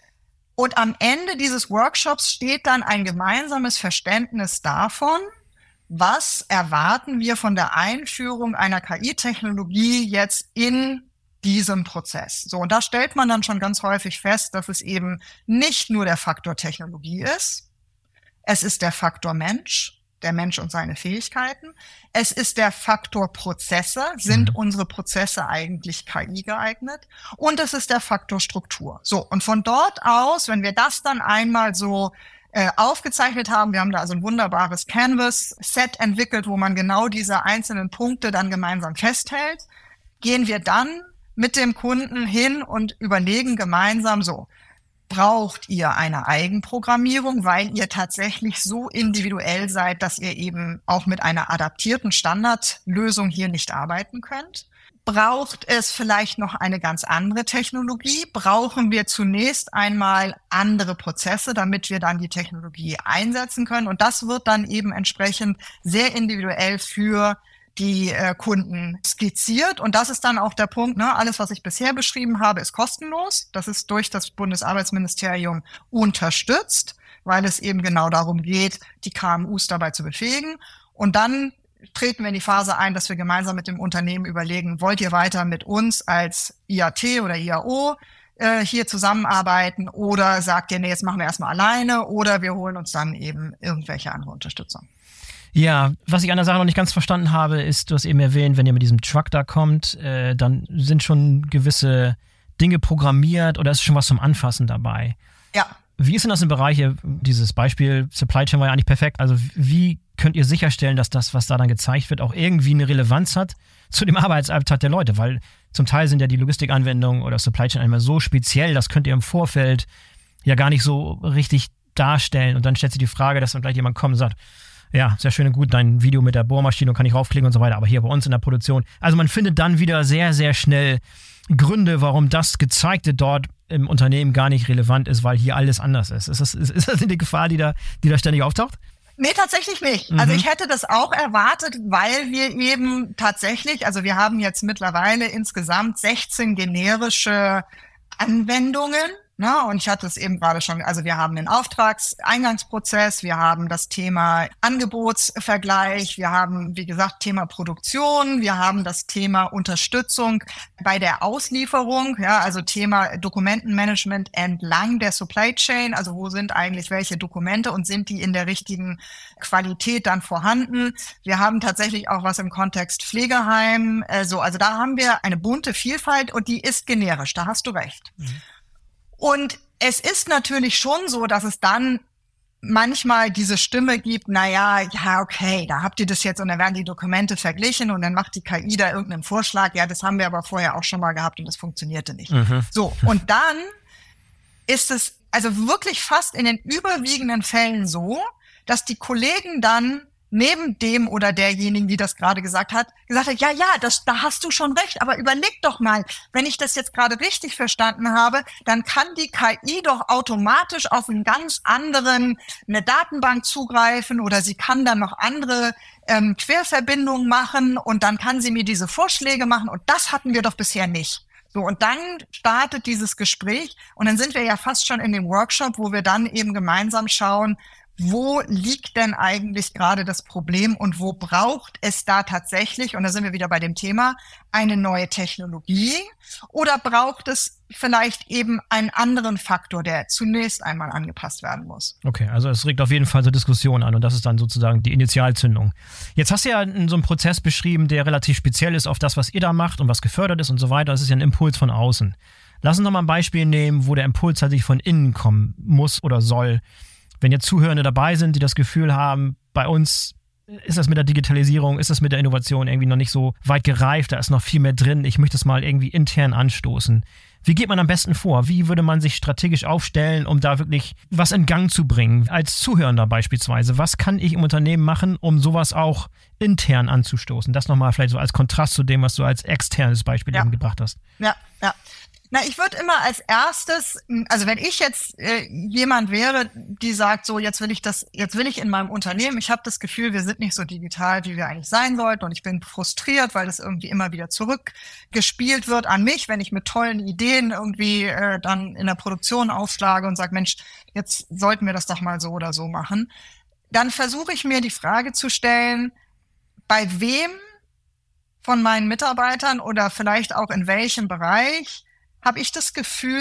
Und am Ende dieses Workshops steht dann ein gemeinsames Verständnis davon, was erwarten wir von der Einführung einer K I-Technologie jetzt in diesem Prozess. So, und da stellt man dann schon ganz häufig fest, dass es eben nicht nur der Faktor Technologie ist, es ist der Faktor Mensch, der Mensch und seine Fähigkeiten, es ist der Faktor Prozesse, sind mhm. unsere Prozesse eigentlich K I geeignet, und es ist der Faktor Struktur. So, und von dort aus, wenn wir das dann einmal so äh, aufgezeichnet haben, wir haben da also ein wunderbares Canvas-Set entwickelt, wo man genau diese einzelnen Punkte dann gemeinsam festhält, gehen wir dann mit dem Kunden hin und überlegen gemeinsam so, braucht ihr eine Eigenprogrammierung, weil ihr tatsächlich so individuell seid, dass ihr eben auch mit einer adaptierten Standardlösung hier nicht arbeiten könnt? Braucht es vielleicht noch eine ganz andere Technologie? Brauchen wir zunächst einmal andere Prozesse, damit wir dann die Technologie einsetzen können? Und das wird dann eben entsprechend sehr individuell für die äh, Kunden skizziert. Und das ist dann auch der Punkt, ne? Alles, was ich bisher beschrieben habe, ist kostenlos. Das ist durch das Bundesarbeitsministerium unterstützt, weil es eben genau darum geht, die K M Us dabei zu befähigen. Und dann treten wir in die Phase ein, dass wir gemeinsam mit dem Unternehmen überlegen, wollt ihr weiter mit uns als I A T oder I A O äh, hier zusammenarbeiten, oder sagt ihr, nee, jetzt machen wir erstmal alleine, oder wir holen uns dann eben irgendwelche andere Unterstützung. Ja, was ich an der Sache noch nicht ganz verstanden habe, ist, du hast eben erwähnt, wenn ihr mit diesem Truck da kommt, äh, dann sind schon gewisse Dinge programmiert oder ist schon was zum Anfassen dabei. Ja. Wie ist denn das im Bereich, dieses Beispiel Supply Chain war ja eigentlich perfekt, also wie könnt ihr sicherstellen, dass das, was da dann gezeigt wird, auch irgendwie eine Relevanz hat zu dem Arbeitsalltag der Leute? Weil zum Teil sind ja die Logistikanwendungen oder Supply Chain einmal so speziell, das könnt ihr im Vorfeld ja gar nicht so richtig darstellen, und dann stellt sich die Frage, dass dann gleich jemand kommt und sagt, ja, sehr schön und gut, dein Video mit der Bohrmaschine kann ich raufklicken und so weiter, aber hier bei uns in der Produktion. Also man findet dann wieder sehr, sehr schnell Gründe, warum das Gezeigte dort im Unternehmen gar nicht relevant ist, weil hier alles anders ist. Ist das, ist, ist das eine Gefahr, die da, die da ständig auftaucht? Nee, tatsächlich nicht. Mhm. Also ich hätte das auch erwartet, weil wir eben tatsächlich, also wir haben jetzt mittlerweile insgesamt sechzehn generische Anwendungen, Na, und ich hatte es eben gerade schon, also wir haben den Auftragseingangsprozess, wir haben das Thema Angebotsvergleich, wir haben, wie gesagt, Thema Produktion, wir haben das Thema Unterstützung bei der Auslieferung, ja, also Thema Dokumentenmanagement entlang der Supply Chain, also wo sind eigentlich welche Dokumente und sind die in der richtigen Qualität dann vorhanden. Wir haben tatsächlich auch was im Kontext Pflegeheim, also, also da haben wir eine bunte Vielfalt und die ist generisch, da hast du recht. Mhm. Und es ist natürlich schon so, dass es dann manchmal diese Stimme gibt, na ja, ja, okay, da habt ihr das jetzt und dann werden die Dokumente verglichen und dann macht die K I da irgendeinen Vorschlag, ja, das haben wir aber vorher auch schon mal gehabt und das funktionierte nicht. Mhm. So, und dann ist es also wirklich fast in den überwiegenden Fällen so, dass die Kollegen dann neben dem oder derjenigen, die das gerade gesagt hat, gesagt hat, ja, ja, das, da hast du schon recht, aber überleg doch mal, wenn ich das jetzt gerade richtig verstanden habe, dann kann die K I doch automatisch auf einen ganz anderen, eine Datenbank zugreifen oder sie kann dann noch andere ähm, Querverbindungen machen und dann kann sie mir diese Vorschläge machen und das hatten wir doch bisher nicht. So, und dann startet dieses Gespräch und dann sind wir ja fast schon in dem Workshop, wo wir dann eben gemeinsam schauen, wo liegt denn eigentlich gerade das Problem und wo braucht es da tatsächlich, und da sind wir wieder bei dem Thema, eine neue Technologie oder braucht es vielleicht eben einen anderen Faktor, der zunächst einmal angepasst werden muss? Okay, also es regt auf jeden Fall so Diskussionen an und das ist dann sozusagen die Initialzündung. Jetzt hast du ja so einen Prozess beschrieben, der relativ speziell ist auf das, was ihr da macht und was gefördert ist und so weiter. Das ist ja ein Impuls von außen. Lass uns noch mal ein Beispiel nehmen, wo der Impuls tatsächlich von innen kommen muss oder soll. Wenn jetzt Zuhörende dabei sind, die das Gefühl haben, bei uns ist das mit der Digitalisierung, ist das mit der Innovation irgendwie noch nicht so weit gereift, da ist noch viel mehr drin, ich möchte es mal irgendwie intern anstoßen. Wie geht man am besten vor? Wie würde man sich strategisch aufstellen, um da wirklich was in Gang zu bringen? Als Zuhörender beispielsweise, was kann ich im Unternehmen machen, um sowas auch intern anzustoßen? Das nochmal vielleicht so als Kontrast zu dem, was du als externes Beispiel ja. eben gebracht hast. Ja, ja. Na, ich würde immer als erstes, also wenn ich jetzt äh, jemand wäre, die sagt, so jetzt will ich das, jetzt will ich in meinem Unternehmen, ich habe das Gefühl, wir sind nicht so digital, wie wir eigentlich sein sollten und ich bin frustriert, weil das irgendwie immer wieder zurückgespielt wird an mich, wenn ich mit tollen Ideen irgendwie äh, dann in der Produktion aufschlage und sage, Mensch, jetzt sollten wir das doch mal so oder so machen. Dann versuche ich mir die Frage zu stellen, bei wem von meinen Mitarbeitern oder vielleicht auch in welchem Bereich habe ich das Gefühl,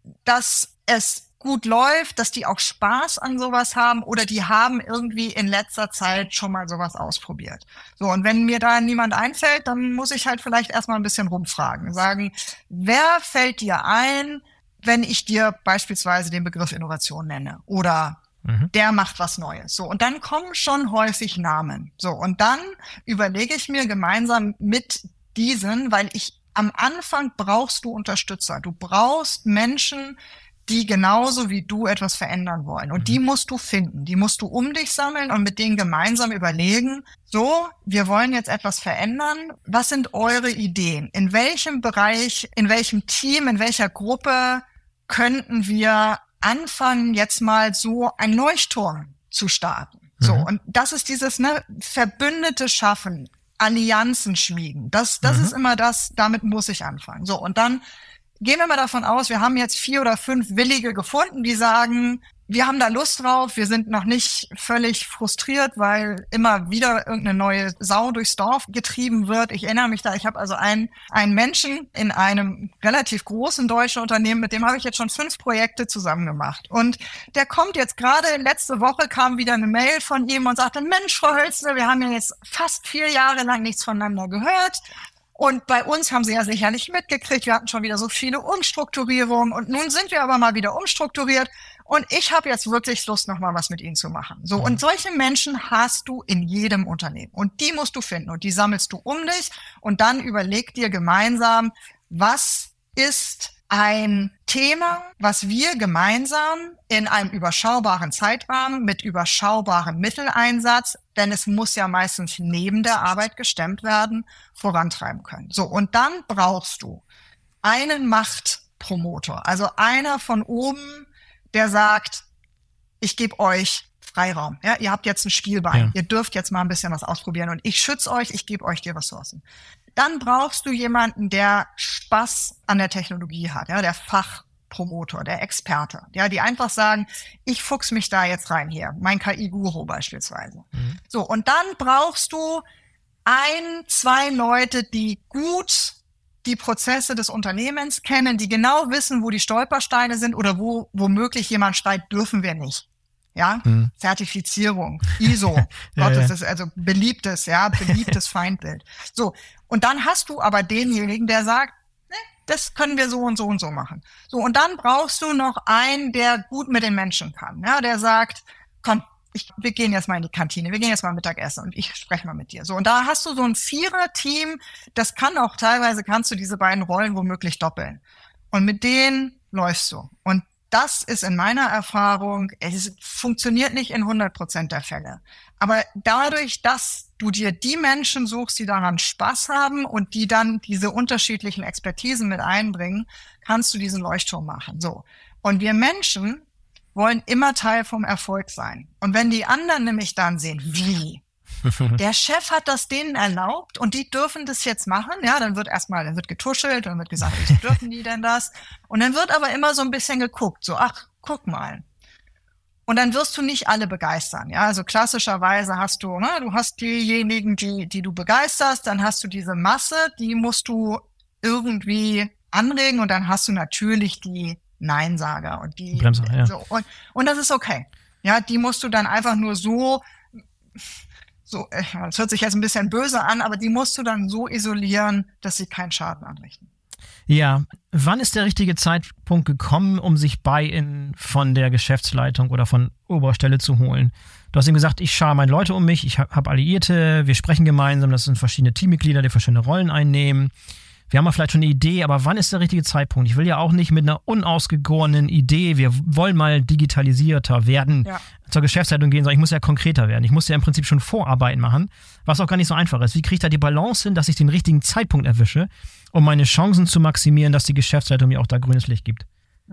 dass es gut läuft, dass die auch Spaß an sowas haben oder die haben irgendwie in letzter Zeit schon mal sowas ausprobiert. So, und wenn mir da niemand einfällt, dann muss ich halt vielleicht erstmal ein bisschen rumfragen. Sagen, wer fällt dir ein, wenn ich dir beispielsweise den Begriff Innovation nenne? Oder mhm. der macht was Neues. So, und dann kommen schon häufig Namen. So, und dann überlege ich mir gemeinsam mit diesen, weil ich am Anfang brauchst du Unterstützer. Du brauchst Menschen, die genauso wie du etwas verändern wollen. Und die musst du finden. Die musst du um dich sammeln und mit denen gemeinsam überlegen, so, wir wollen jetzt etwas verändern. Was sind eure Ideen? In welchem Bereich, in welchem Team, in welcher Gruppe könnten wir anfangen, jetzt mal so ein Leuchtturm zu starten? Mhm. So, und das ist dieses, ne, Verbündete schaffen, Allianzen schmieden. Das, das mhm. ist immer das, damit muss ich anfangen. So, und dann gehen wir mal davon aus, wir haben jetzt vier oder fünf Willige gefunden, die sagen, wir haben da Lust drauf, wir sind noch nicht völlig frustriert, weil immer wieder irgendeine neue Sau durchs Dorf getrieben wird. Ich erinnere mich da, ich habe also einen, einen Menschen in einem relativ großen deutschen Unternehmen, mit dem habe ich jetzt schon fünf Projekte zusammen gemacht. Und der kommt jetzt gerade, letzte Woche kam wieder eine Mail von ihm und sagte, Mensch, Frau Hölzle, wir haben ja jetzt fast vier Jahre lang nichts voneinander gehört. Und bei uns haben Sie ja sicherlich mitgekriegt, wir hatten schon wieder so viele Umstrukturierungen und nun sind wir aber mal wieder umstrukturiert und ich habe jetzt wirklich Lust, noch mal was mit Ihnen zu machen. So, und solche Menschen hast du in jedem Unternehmen und die musst du finden und die sammelst du um dich und dann überleg dir gemeinsam, was ist ein Thema, was wir gemeinsam in einem überschaubaren Zeitrahmen mit überschaubarem Mitteleinsatz, denn es muss ja meistens neben der Arbeit gestemmt werden, vorantreiben können. So, und dann brauchst du einen Machtpromotor, also einer von oben, der sagt, ich gebe euch Freiraum. Ja, ihr habt jetzt ein Spielbein, ja. Ihr dürft jetzt mal ein bisschen was ausprobieren und ich schütze euch, ich gebe euch die Ressourcen. Dann brauchst du jemanden, der Spaß an der Technologie hat, ja, der Fach Promotor, der Experte, ja, die einfach sagen, ich fuchs mich da jetzt rein hier, mein K I-Guru beispielsweise. Mhm. So, und dann brauchst du ein, zwei Leute, die gut die Prozesse des Unternehmens kennen, die genau wissen, wo die Stolpersteine sind oder wo womöglich jemand schreit, dürfen wir nicht. Ja, hm. Zertifizierung, I S O, ja, Gott, das ja. ist also beliebtes, ja, beliebtes Feindbild. So, und dann hast du aber denjenigen, der sagt, ne, das können wir so und so und so machen. So, und dann brauchst du noch einen, der gut mit den Menschen kann, ja, der sagt, komm, ich, wir gehen jetzt mal in die Kantine, wir gehen jetzt mal Mittagessen und ich spreche mal mit dir. So, und da hast du so ein Vierer-Team, das kann auch teilweise, kannst du diese beiden Rollen womöglich doppeln. Und mit denen läufst du. Und das ist in meiner Erfahrung, es funktioniert nicht in hundert Prozent der Fälle. Aber dadurch, dass du dir die Menschen suchst, die daran Spaß haben und die dann diese unterschiedlichen Expertisen mit einbringen, kannst du diesen Leuchtturm machen. So. Und wir Menschen wollen immer Teil vom Erfolg sein. Und wenn die anderen nämlich dann sehen, wie? Der Chef hat das denen erlaubt und die dürfen das jetzt machen, ja, dann wird erstmal, dann wird getuschelt, dann wird gesagt, wieso dürfen die denn das? Und dann wird aber immer so ein bisschen geguckt, so, ach, guck mal. Und dann wirst du nicht alle begeistern, ja, also klassischerweise hast du, ne, du hast diejenigen, die, die du begeisterst, dann hast du diese Masse, die musst du irgendwie anregen und dann hast du natürlich die Neinsager und die, Bremser, ja. so, und, und das ist okay. Ja, die musst du dann einfach nur so, so, das hört sich jetzt ein bisschen böse an, aber die musst du dann so isolieren, dass sie keinen Schaden anrichten. Ja, wann ist der richtige Zeitpunkt gekommen, um sich Buy-in von der Geschäftsleitung oder von Oberstelle zu holen? Du hast ihm gesagt, ich schare meine Leute um mich, ich habe hab Alliierte, wir sprechen gemeinsam, das sind verschiedene Teammitglieder, die verschiedene Rollen einnehmen. Wir haben ja vielleicht schon eine Idee, aber wann ist der richtige Zeitpunkt? Ich will ja auch nicht mit einer unausgegorenen Idee, wir wollen mal digitalisierter werden, ja. zur Geschäftsleitung gehen, sondern ich muss ja konkreter werden. Ich muss ja im Prinzip schon Vorarbeiten machen, was auch gar nicht so einfach ist. Wie kriege ich da die Balance hin, dass ich den richtigen Zeitpunkt erwische, um meine Chancen zu maximieren, dass die Geschäftsleitung mir auch da grünes Licht gibt?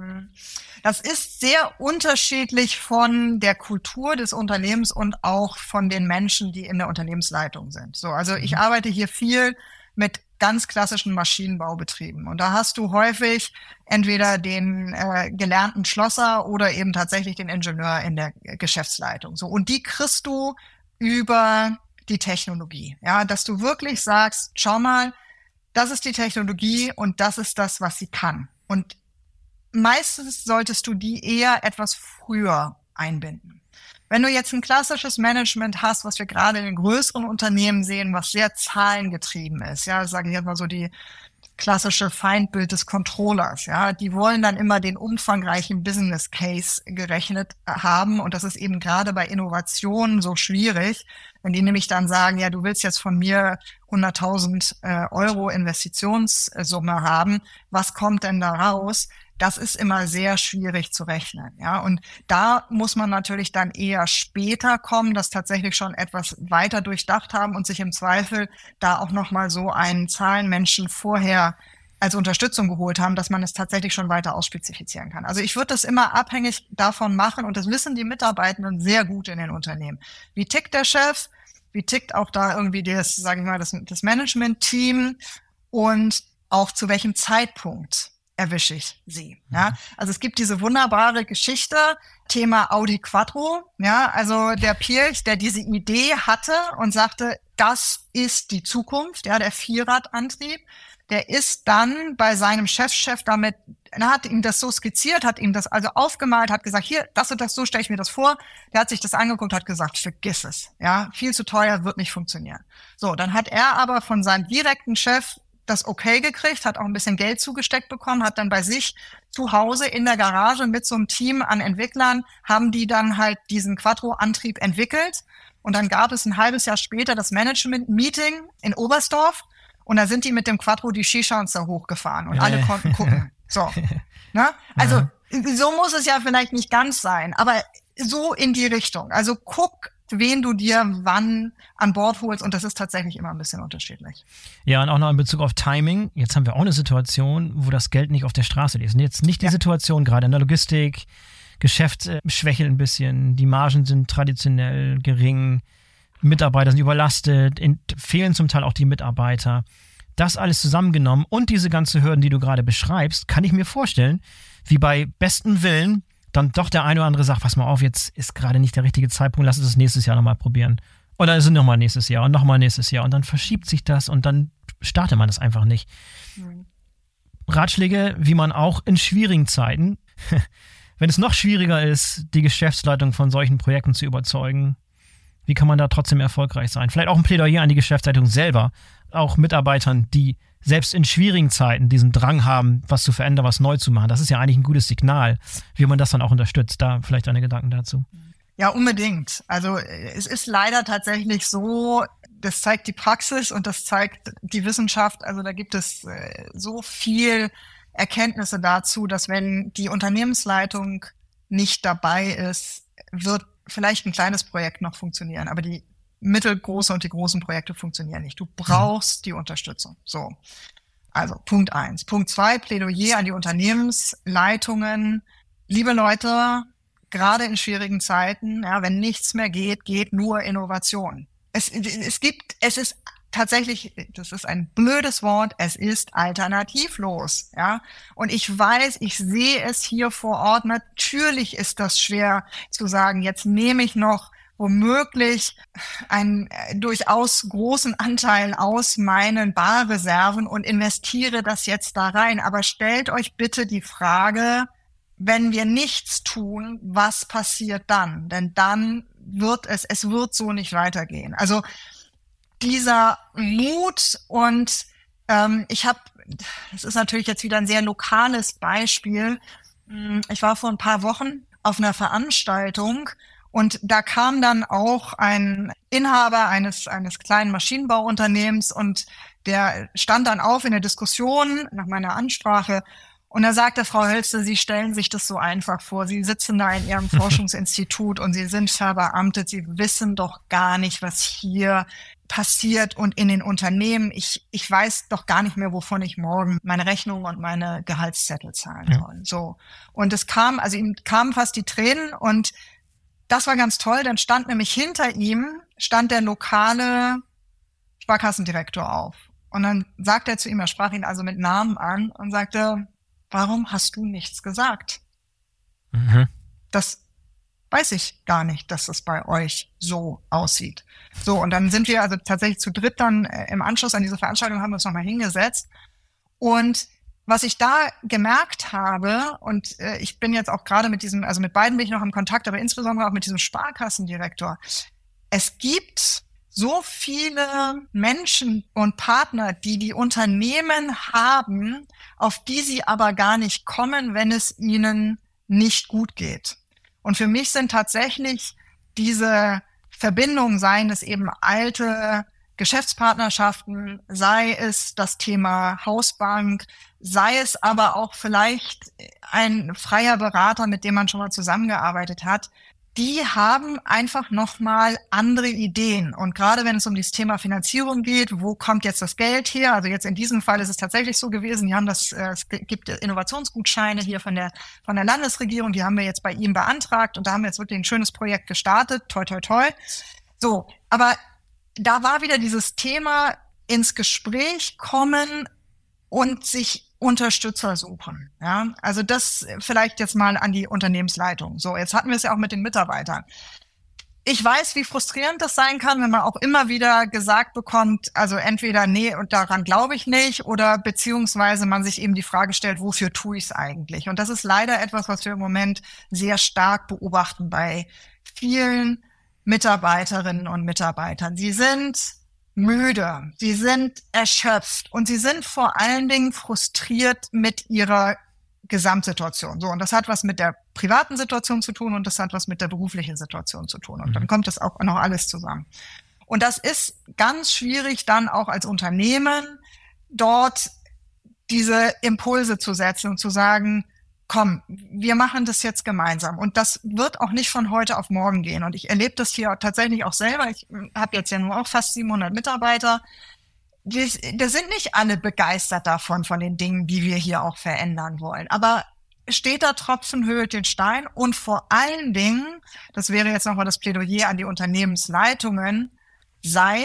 Das ist sehr unterschiedlich von der Kultur des Unternehmens und auch von den Menschen, die in der Unternehmensleitung sind. So, also ich arbeite hier viel mit ganz klassischen Maschinenbaubetrieben. Und da hast du häufig entweder den äh, gelernten Schlosser oder eben tatsächlich den Ingenieur in der Geschäftsleitung. So, und die kriegst du über die Technologie. Ja, dass du wirklich sagst, schau mal, das ist die Technologie und das ist das, was sie kann. Und meistens solltest du die eher etwas früher einbinden. Wenn du jetzt ein klassisches Management hast, was wir gerade in den größeren Unternehmen sehen, was sehr zahlengetrieben ist, ja, sage ich jetzt mal so die klassische Feindbild des Controllers, ja, die wollen dann immer den umfangreichen Business Case gerechnet haben und das ist eben gerade bei Innovationen so schwierig, wenn die nämlich dann sagen, ja, du willst jetzt von mir hunderttausend äh, Euro Investitionssumme haben, was kommt denn da raus? Das ist immer sehr schwierig zu rechnen, ja. Und da muss man natürlich dann eher später kommen, das tatsächlich schon etwas weiter durchdacht haben und sich im Zweifel da auch nochmal so einen Zahlenmenschen vorher als Unterstützung geholt haben, dass man es tatsächlich schon weiter ausspezifizieren kann. Also ich würde das immer abhängig davon machen und das wissen die Mitarbeitenden sehr gut in den Unternehmen. Wie tickt der Chef? Wie tickt auch da irgendwie das, sagen wir mal, das, das Management-Team und auch zu welchem Zeitpunkt erwische ich sie, ja. Also es gibt diese wunderbare Geschichte, Thema Audi Quattro, ja, also der Pirch, der diese Idee hatte und sagte, das ist die Zukunft, ja, der Vierradantrieb, der ist dann bei seinem Chefchef damit, er hat ihm das so skizziert, hat ihm das also aufgemalt, hat gesagt, hier, das und das, so stelle ich mir das vor. Der hat sich das angeguckt, hat gesagt, vergiss es, ja, viel zu teuer, wird nicht funktionieren. So, dann hat er aber von seinem direkten Chef das okay gekriegt, hat auch ein bisschen Geld zugesteckt bekommen, hat dann bei sich zu Hause in der Garage mit so einem Team an Entwicklern, haben die dann halt diesen Quattro-Antrieb entwickelt. Und dann gab es ein halbes Jahr später das Management-Meeting in Oberstdorf und da sind die mit dem Quattro die Skischanze hochgefahren und alle konnten gucken. So, ne? Also so muss es ja vielleicht nicht ganz sein, aber so in die Richtung. Also guck, wen du dir wann an Bord holst und das ist tatsächlich immer ein bisschen unterschiedlich. Ja, und auch noch in Bezug auf Timing. Jetzt haben wir auch eine Situation, wo das Geld nicht auf der Straße liegt. Und jetzt nicht die ja. Situation gerade in der Logistik, Geschäft äh, schwächelt ein bisschen, die Margen sind traditionell gering, Mitarbeiter sind überlastet, in, fehlen zum Teil auch die Mitarbeiter. Das alles zusammengenommen und diese ganzen Hürden, die du gerade beschreibst, kann ich mir vorstellen, wie bei bestem Willen dann doch der eine oder andere sagt, pass mal auf, jetzt ist gerade nicht der richtige Zeitpunkt, lass uns das nächstes Jahr nochmal probieren. Oder ist es nochmal nächstes Jahr und nochmal nächstes Jahr und dann verschiebt sich das und dann startet man das einfach nicht. Mhm. Ratschläge, wie man auch in schwierigen Zeiten, wenn es noch schwieriger ist, die Geschäftsleitung von solchen Projekten zu überzeugen, wie kann man da trotzdem erfolgreich sein? Vielleicht auch ein Plädoyer an die Geschäftsleitung selber, auch Mitarbeitern, die selbst in schwierigen Zeiten diesen Drang haben, was zu verändern, was neu zu machen. Das ist ja eigentlich ein gutes Signal, wie man das dann auch unterstützt. Da vielleicht deine Gedanken dazu. Ja, unbedingt. Also es ist leider tatsächlich so, das zeigt die Praxis und das zeigt die Wissenschaft. Also da gibt es äh, so viel Erkenntnisse dazu, dass wenn die Unternehmensleitung nicht dabei ist, wird vielleicht ein kleines Projekt noch funktionieren, aber die mittelgroße und die großen Projekte funktionieren nicht. Du brauchst die Unterstützung. So. Also Punkt eins. Punkt zwei, Plädoyer an die Unternehmensleitungen. Liebe Leute, gerade in schwierigen Zeiten, ja, wenn nichts mehr geht, geht nur Innovation. Es, es gibt, es ist tatsächlich, das ist ein blödes Wort, es ist alternativlos, ja. Und ich weiß, ich sehe es hier vor Ort, natürlich ist das schwer zu sagen, jetzt nehme ich noch womöglich einen äh, durchaus großen Anteil aus meinen Barreserven und investiere das jetzt da rein. Aber stellt euch bitte die Frage, wenn wir nichts tun, was passiert dann? Denn dann wird es, es wird so nicht weitergehen. Also dieser Mut und ähm, ich habe, das ist natürlich jetzt wieder ein sehr lokales Beispiel. Ich war vor ein paar Wochen auf einer Veranstaltung und da kam dann auch ein Inhaber eines eines kleinen Maschinenbauunternehmens und der stand dann auf in der Diskussion nach meiner Ansprache. Und da sagte Frau Hölze, Sie stellen sich das so einfach vor. Sie sitzen da in Ihrem Forschungsinstitut und Sie sind verbeamtet. Sie wissen doch gar nicht, was hier passiert und in den Unternehmen. Ich, ich weiß doch gar nicht mehr, wovon ich morgen meine Rechnung und meine Gehaltszettel zahlen soll. Ja. So. Und es kam, also ihm kamen fast die Tränen und das war ganz toll. Dann stand nämlich hinter ihm, stand der lokale Sparkassendirektor auf. Und dann sagte er zu ihm, er sprach ihn also mit Namen an und sagte, warum hast du nichts gesagt? Mhm. Das weiß ich gar nicht, dass es bei euch so aussieht. So, und dann sind wir also tatsächlich zu dritt dann äh, im Anschluss an diese Veranstaltung haben wir uns nochmal hingesetzt. Und was ich da gemerkt habe, und äh, ich bin jetzt auch gerade mit diesem, also mit beiden bin ich noch im Kontakt, aber insbesondere auch mit diesem Sparkassendirektor. Es gibt so viele Menschen und Partner, die die Unternehmen haben, auf die sie aber gar nicht kommen, wenn es ihnen nicht gut geht. Und für mich sind tatsächlich diese Verbindungen, seien es eben alte Geschäftspartnerschaften, sei es das Thema Hausbank, sei es aber auch vielleicht ein freier Berater, mit dem man schon mal zusammengearbeitet hat, die haben einfach nochmal andere Ideen. Und gerade wenn es um das Thema Finanzierung geht, wo kommt jetzt das Geld her? Also jetzt in diesem Fall ist es tatsächlich so gewesen, die haben das, es gibt Innovationsgutscheine hier von der, von der Landesregierung, die haben wir jetzt bei ihm beantragt und da haben wir jetzt wirklich ein schönes Projekt gestartet. Toi, toi, toi. So. Aber da war wieder dieses Thema ins Gespräch kommen und sich Unterstützer suchen. Ja, also das vielleicht jetzt mal an die Unternehmensleitung. So, jetzt hatten wir es ja auch mit den Mitarbeitern. Ich weiß, wie frustrierend das sein kann, wenn man auch immer wieder gesagt bekommt, also entweder nee und daran glaube ich nicht oder beziehungsweise man sich eben die Frage stellt, wofür tue ich es eigentlich? Und das ist leider etwas, was wir im Moment sehr stark beobachten bei vielen Mitarbeiterinnen und Mitarbeitern. Sie sind müde, sie sind erschöpft und sie sind vor allen Dingen frustriert mit ihrer Gesamtsituation. So, und das hat was mit der privaten Situation zu tun und das hat was mit der beruflichen Situation zu tun. Und dann kommt das auch noch alles zusammen. Und das ist ganz schwierig, dann auch als Unternehmen dort diese Impulse zu setzen und zu sagen, komm, wir machen das jetzt gemeinsam. Und das wird auch nicht von heute auf morgen gehen. Und ich erlebe das hier tatsächlich auch selber. Ich habe jetzt ja nur auch fast siebenhundert Mitarbeiter. Da sind nicht alle begeistert davon, von den Dingen, die wir hier auch verändern wollen. Aber steter Tropfen höhlt den Stein. Und vor allen Dingen, das wäre jetzt nochmal das Plädoyer an die Unternehmensleitungen, seid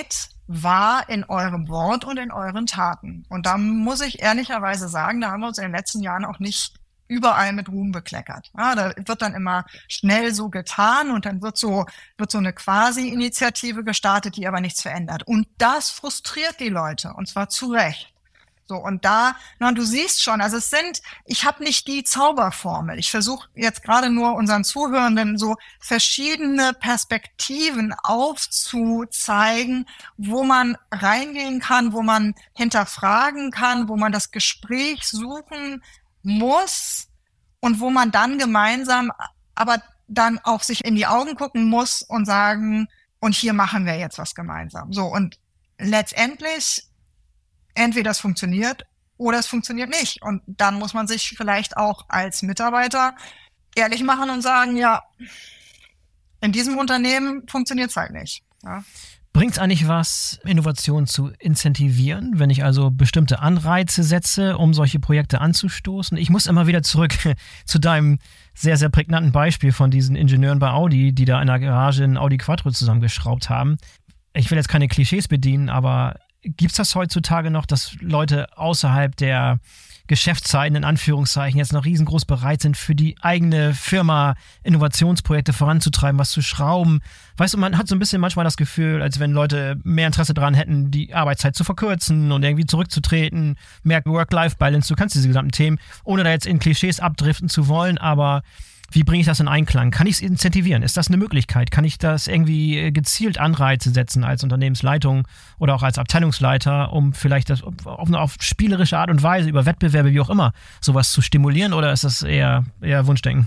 wahr in eurem Wort und in euren Taten. Und da muss ich ehrlicherweise sagen, da haben wir uns in den letzten Jahren auch nicht überall mit Ruhm bekleckert. Ja, da wird dann immer schnell so getan und dann wird so, wird so eine Quasi-Initiative gestartet, die aber nichts verändert. Und das frustriert die Leute, und zwar zu Recht. So, und da, na, du siehst schon, also es sind, ich habe nicht die Zauberformel. Ich versuche jetzt gerade nur unseren Zuhörenden so verschiedene Perspektiven aufzuzeigen, wo man reingehen kann, wo man hinterfragen kann, wo man das Gespräch suchen muss und wo man dann gemeinsam aber dann auch sich in die Augen gucken muss und sagen, und hier machen wir jetzt was gemeinsam. So, und letztendlich entweder es funktioniert oder es funktioniert nicht. Und dann muss man sich vielleicht auch als Mitarbeiter ehrlich machen und sagen, ja, in diesem Unternehmen funktioniert es halt nicht. Ja. Bringt es eigentlich was, Innovation zu incentivieren, wenn ich also bestimmte Anreize setze, um solche Projekte anzustoßen? Ich muss immer wieder zurück zu deinem sehr, sehr prägnanten Beispiel von diesen Ingenieuren bei Audi, die da in der Garage einen Audi Quattro zusammengeschraubt haben. Ich will jetzt keine Klischees bedienen, aber gibt es das heutzutage noch, dass Leute außerhalb der Geschäftszeiten, in Anführungszeichen, jetzt noch riesengroß bereit sind, für die eigene Firma Innovationsprojekte voranzutreiben, was zu schrauben? Weißt du, man hat so ein bisschen manchmal das Gefühl, als wenn Leute mehr Interesse daran hätten, die Arbeitszeit zu verkürzen und irgendwie zurückzutreten, mehr Work-Life-Balance, du kannst diese gesamten Themen, ohne da jetzt in Klischees abdriften zu wollen, aber wie bringe ich das in Einklang? Kann ich es incentivieren? Ist das eine Möglichkeit? Kann ich das irgendwie gezielt Anreize setzen als Unternehmensleitung oder auch als Abteilungsleiter, um vielleicht das auf eine auf spielerische Art und Weise über Wettbewerbe, wie auch immer, sowas zu stimulieren, oder ist das eher, eher Wunschdenken?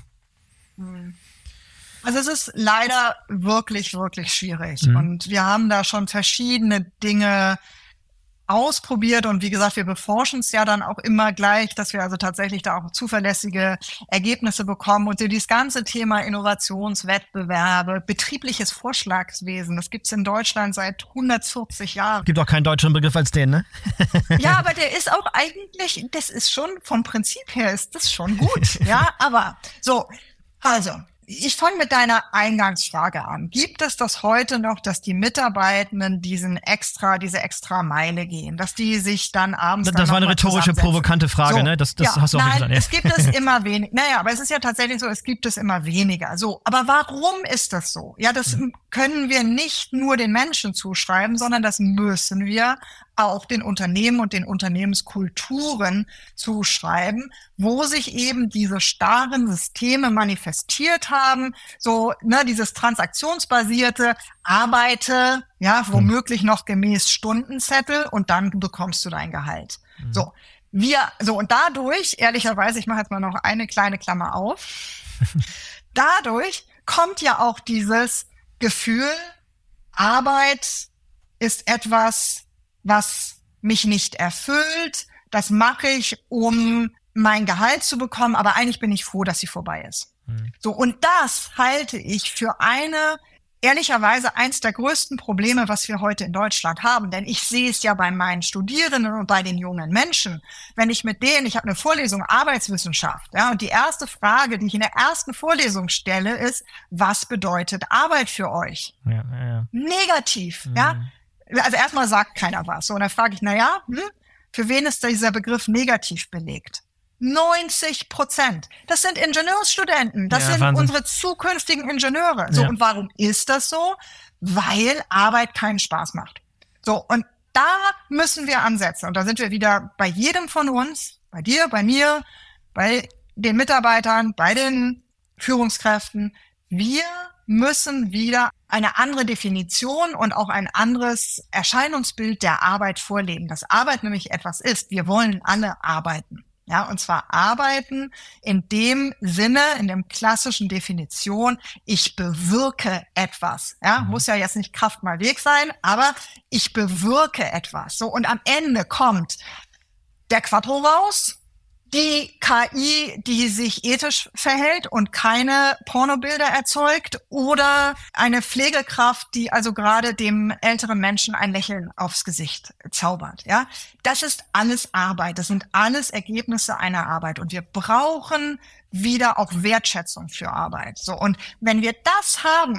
Also es ist leider wirklich, wirklich schwierig. Mhm. Und wir haben da schon verschiedene Dinge ausprobiert und wie gesagt, wir beforschen es ja dann auch immer gleich, dass wir also tatsächlich da auch zuverlässige Ergebnisse bekommen und so dieses ganze Thema Innovationswettbewerbe, betriebliches Vorschlagswesen, das gibt's in Deutschland seit hundertvierzig Jahren. Gibt auch keinen deutscheren Begriff als den, ne? Ja, aber der ist auch eigentlich, das ist schon, vom Prinzip her ist das schon gut, ja, aber so, also, ich fange mit deiner Eingangsfrage an. Gibt es das heute noch, dass die Mitarbeitenden diesen extra, diese extra Meile gehen, dass die sich dann abends Das, das war eine rhetorische, provokante Frage, so, ne? Das, das ja, hast du auch nein, nicht gesagt. Ja. Es gibt es immer weniger. Naja, aber es ist ja tatsächlich so, es gibt es immer weniger. So, aber warum ist das so? Ja, das mhm. können wir nicht nur den Menschen zuschreiben, sondern das müssen wir auch den Unternehmen und den Unternehmenskulturen zuschreiben, wo sich eben diese starren Systeme manifestiert haben, so, ne, dieses transaktionsbasierte, arbeite, ja, womöglich noch gemäß Stundenzettel und dann bekommst du dein Gehalt. Mhm. So, wir, so, und dadurch, ehrlicherweise, ich mache jetzt mal noch eine kleine Klammer auf, dadurch kommt ja auch dieses Gefühl, Arbeit ist etwas, was mich nicht erfüllt, das mache ich, um mein Gehalt zu bekommen, aber eigentlich bin ich froh, dass sie vorbei ist. Mhm. So, und das halte ich für eine, ehrlicherweise eins der größten Probleme, was wir heute in Deutschland haben, denn ich sehe es ja bei meinen Studierenden und bei den jungen Menschen, wenn ich mit denen, ich habe eine Vorlesung Arbeitswissenschaft, ja, und die erste Frage, die ich in der ersten Vorlesung stelle, ist, was bedeutet Arbeit für euch? Ja, ja, ja. Negativ, mhm. ja. Also erstmal sagt keiner was. So, und dann frage ich, na ja, hm, für wen ist dieser Begriff negativ belegt? neunzig Prozent. Das sind Ingenieursstudenten. Das ja, sind Wahnsinn. Unsere zukünftigen Ingenieure. So, ja. Und warum ist das so? Weil Arbeit keinen Spaß macht. So, und da müssen wir ansetzen. Und da sind wir wieder bei jedem von uns, bei dir, bei mir, bei den Mitarbeitern, bei den Führungskräften. Wir müssen wieder eine andere Definition und auch ein anderes Erscheinungsbild der Arbeit vorleben. Dass Arbeit nämlich etwas ist. Wir wollen alle arbeiten. Ja, und zwar arbeiten in dem Sinne, in dem klassischen Definition, ich bewirke etwas. Ja, mhm. muss ja jetzt nicht Kraft mal Weg sein, aber ich bewirke etwas. So, und am Ende kommt der Quattro raus, die K I, die sich ethisch verhält und keine Pornobilder erzeugt, oder eine Pflegekraft, die also gerade dem älteren Menschen ein Lächeln aufs Gesicht zaubert. Ja, das ist alles Arbeit. Das sind alles Ergebnisse einer Arbeit. Und wir brauchen wieder auch Wertschätzung für Arbeit. So. Und wenn wir das haben,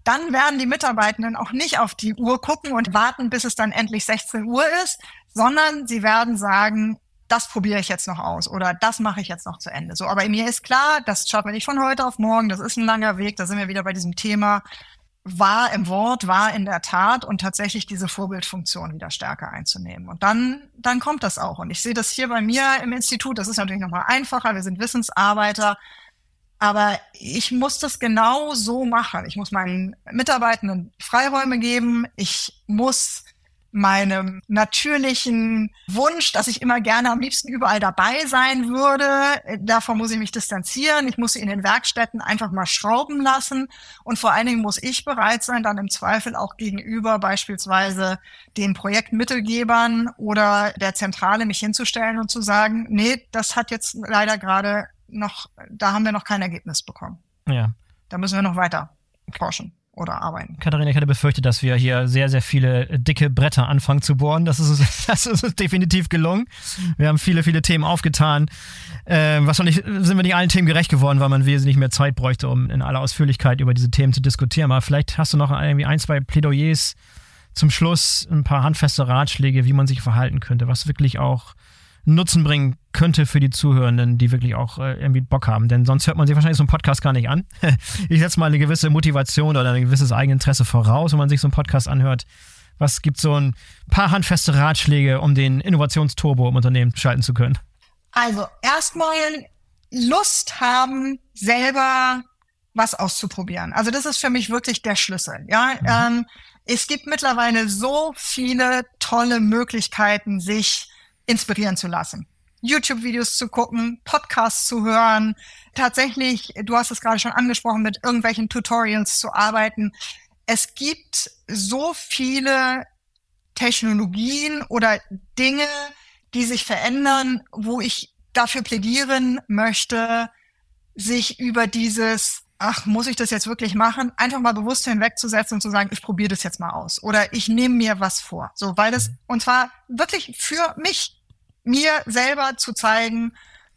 dann werden die Mitarbeitenden auch nicht auf die Uhr gucken und warten, bis es dann endlich sechzehn Uhr ist, sondern sie werden sagen, das probiere ich jetzt noch aus oder das mache ich jetzt noch zu Ende. So, aber mir ist klar, das schaffen wir nicht von heute auf morgen, das ist ein langer Weg, da sind wir wieder bei diesem Thema, war im Wort, war in der Tat und tatsächlich diese Vorbildfunktion wieder stärker einzunehmen. Und dann, dann kommt das auch. Und ich sehe das hier bei mir im Institut, das ist natürlich nochmal einfacher, wir sind Wissensarbeiter, aber ich muss das genau so machen. Ich muss meinen Mitarbeitenden Freiräume geben. Ich muss meinem natürlichen Wunsch, dass ich immer gerne am liebsten überall dabei sein würde, davon muss ich mich distanzieren. Ich muss sie in den Werkstätten einfach mal schrauben lassen. Und vor allen Dingen muss ich bereit sein, dann im Zweifel auch gegenüber beispielsweise den Projektmittelgebern oder der Zentrale mich hinzustellen und zu sagen, nee, das hat jetzt leider gerade noch, da haben wir noch kein Ergebnis bekommen. Ja. Da müssen wir noch weiter forschen oder arbeiten. Katharina, ich hatte befürchtet, dass wir hier sehr, sehr viele dicke Bretter anfangen zu bohren. Das ist uns, das ist uns definitiv gelungen. Wir haben viele, viele Themen aufgetan. Äh, wahrscheinlich sind wir nicht allen Themen gerecht geworden, weil man wesentlich mehr Zeit bräuchte, um in aller Ausführlichkeit über diese Themen zu diskutieren. Aber vielleicht hast du noch irgendwie ein, zwei Plädoyers zum Schluss, ein paar handfeste Ratschläge, wie man sich verhalten könnte, was wirklich auch Nutzen bringen könnte für die Zuhörenden, die wirklich auch äh, irgendwie Bock haben. Denn sonst hört man sich wahrscheinlich so einen Podcast gar nicht an. Ich setze mal eine gewisse Motivation oder ein gewisses Eigeninteresse voraus, wenn man sich so einen Podcast anhört. Was gibt so ein paar handfeste Ratschläge, um den Innovationsturbo im Unternehmen schalten zu können? Also erstmal Lust haben, selber was auszuprobieren. Also das ist für mich wirklich der Schlüssel. Ja, mhm. ähm, es gibt mittlerweile so viele tolle Möglichkeiten, sich inspirieren zu lassen. YouTube-Videos zu gucken, Podcasts zu hören, tatsächlich, du hast es gerade schon angesprochen, mit irgendwelchen Tutorials zu arbeiten. Es gibt so viele Technologien oder Dinge, die sich verändern, wo ich dafür plädieren möchte, sich über dieses, ach, muss ich das jetzt wirklich machen, einfach mal bewusst hinwegzusetzen und zu sagen, ich probiere das jetzt mal aus oder ich nehme mir was vor. So, weil das, und zwar wirklich für mich, mir selber zu zeigen,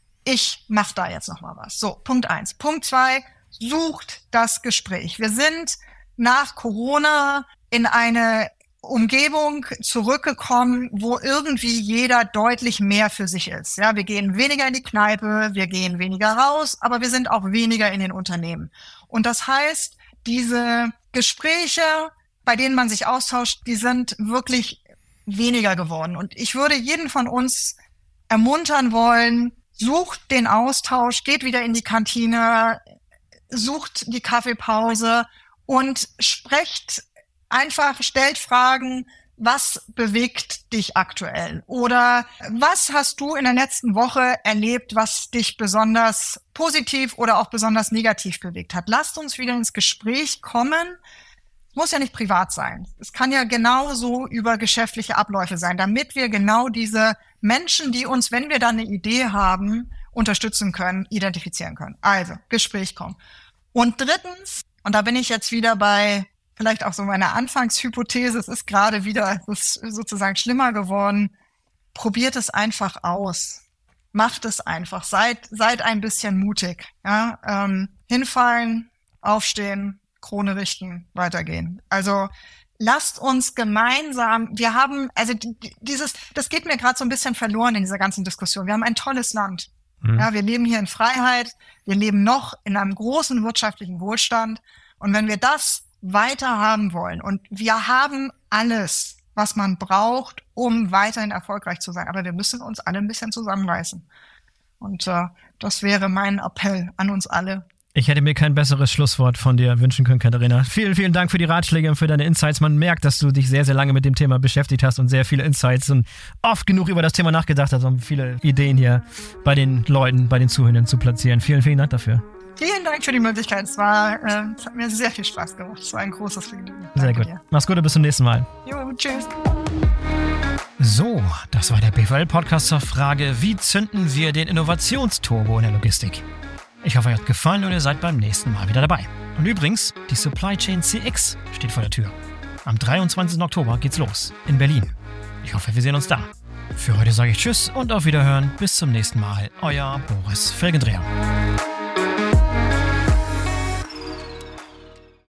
ich mache da jetzt noch mal was. So, Punkt eins. Punkt zwei, sucht das Gespräch. Wir sind nach Corona in eine Umgebung zurückgekommen, wo irgendwie jeder deutlich mehr für sich ist. Ja, wir gehen weniger in die Kneipe, wir gehen weniger raus, aber wir sind auch weniger in den Unternehmen. Und das heißt, diese Gespräche, bei denen man sich austauscht, die sind wirklich weniger geworden. Und ich würde jeden von uns ermuntern wollen, sucht den Austausch, geht wieder in die Kantine, sucht die Kaffeepause und sprecht einfach, stellt Fragen, was bewegt dich aktuell? Oder was hast du in der letzten Woche erlebt, was dich besonders positiv oder auch besonders negativ bewegt hat? Lasst uns wieder ins Gespräch kommen. Muss ja nicht privat sein. Es kann ja genauso über geschäftliche Abläufe sein, damit wir genau diese Menschen, die uns, wenn wir da eine Idee haben, unterstützen können, identifizieren können. Also, Gespräch kommen. Und drittens, und da bin ich jetzt wieder bei vielleicht auch so meiner Anfangshypothese, es ist gerade wieder, es ist sozusagen schlimmer geworden, probiert es einfach aus. Macht es einfach. Seid, seid ein bisschen mutig. Ja? Ähm, hinfallen, aufstehen, Krone richten, weitergehen. Also lasst uns gemeinsam, wir haben, also dieses, das geht mir gerade so ein bisschen verloren in dieser ganzen Diskussion. Wir haben ein tolles Land. Mhm. Ja, wir leben hier in Freiheit, wir leben noch in einem großen wirtschaftlichen Wohlstand. Und wenn wir das weiter haben wollen, und wir haben alles, was man braucht, um weiterhin erfolgreich zu sein, aber wir müssen uns alle ein bisschen zusammenreißen. Und äh, das wäre mein Appell an uns alle. Ich hätte mir kein besseres Schlusswort von dir wünschen können, Katharina. Vielen, vielen Dank für die Ratschläge und für deine Insights. Man merkt, dass du dich sehr, sehr lange mit dem Thema beschäftigt hast und sehr viele Insights und oft genug über das Thema nachgedacht hast, um viele Ideen hier bei den Leuten, bei den Zuhörern zu platzieren. Vielen, vielen Dank dafür. Vielen Dank für die Möglichkeit. Es war, äh, es hat mir sehr viel Spaß gemacht. Es war ein großes Vergnügen. Sehr gut. Dir. Mach's gut und bis zum nächsten Mal. Jo, tschüss. So, das war der B V L-Podcast zur Frage, wie zünden wir den Innovationsturbo in der Logistik? Ich hoffe, euch hat gefallen und ihr seid beim nächsten Mal wieder dabei. Und übrigens, die Supply Chain C X steht vor der Tür. Am dreiundzwanzigsten Oktober geht's los in Berlin. Ich hoffe, wir sehen uns da. Für heute sage ich Tschüss und auf Wiederhören. Bis zum nächsten Mal. Euer Boris Felgendreher.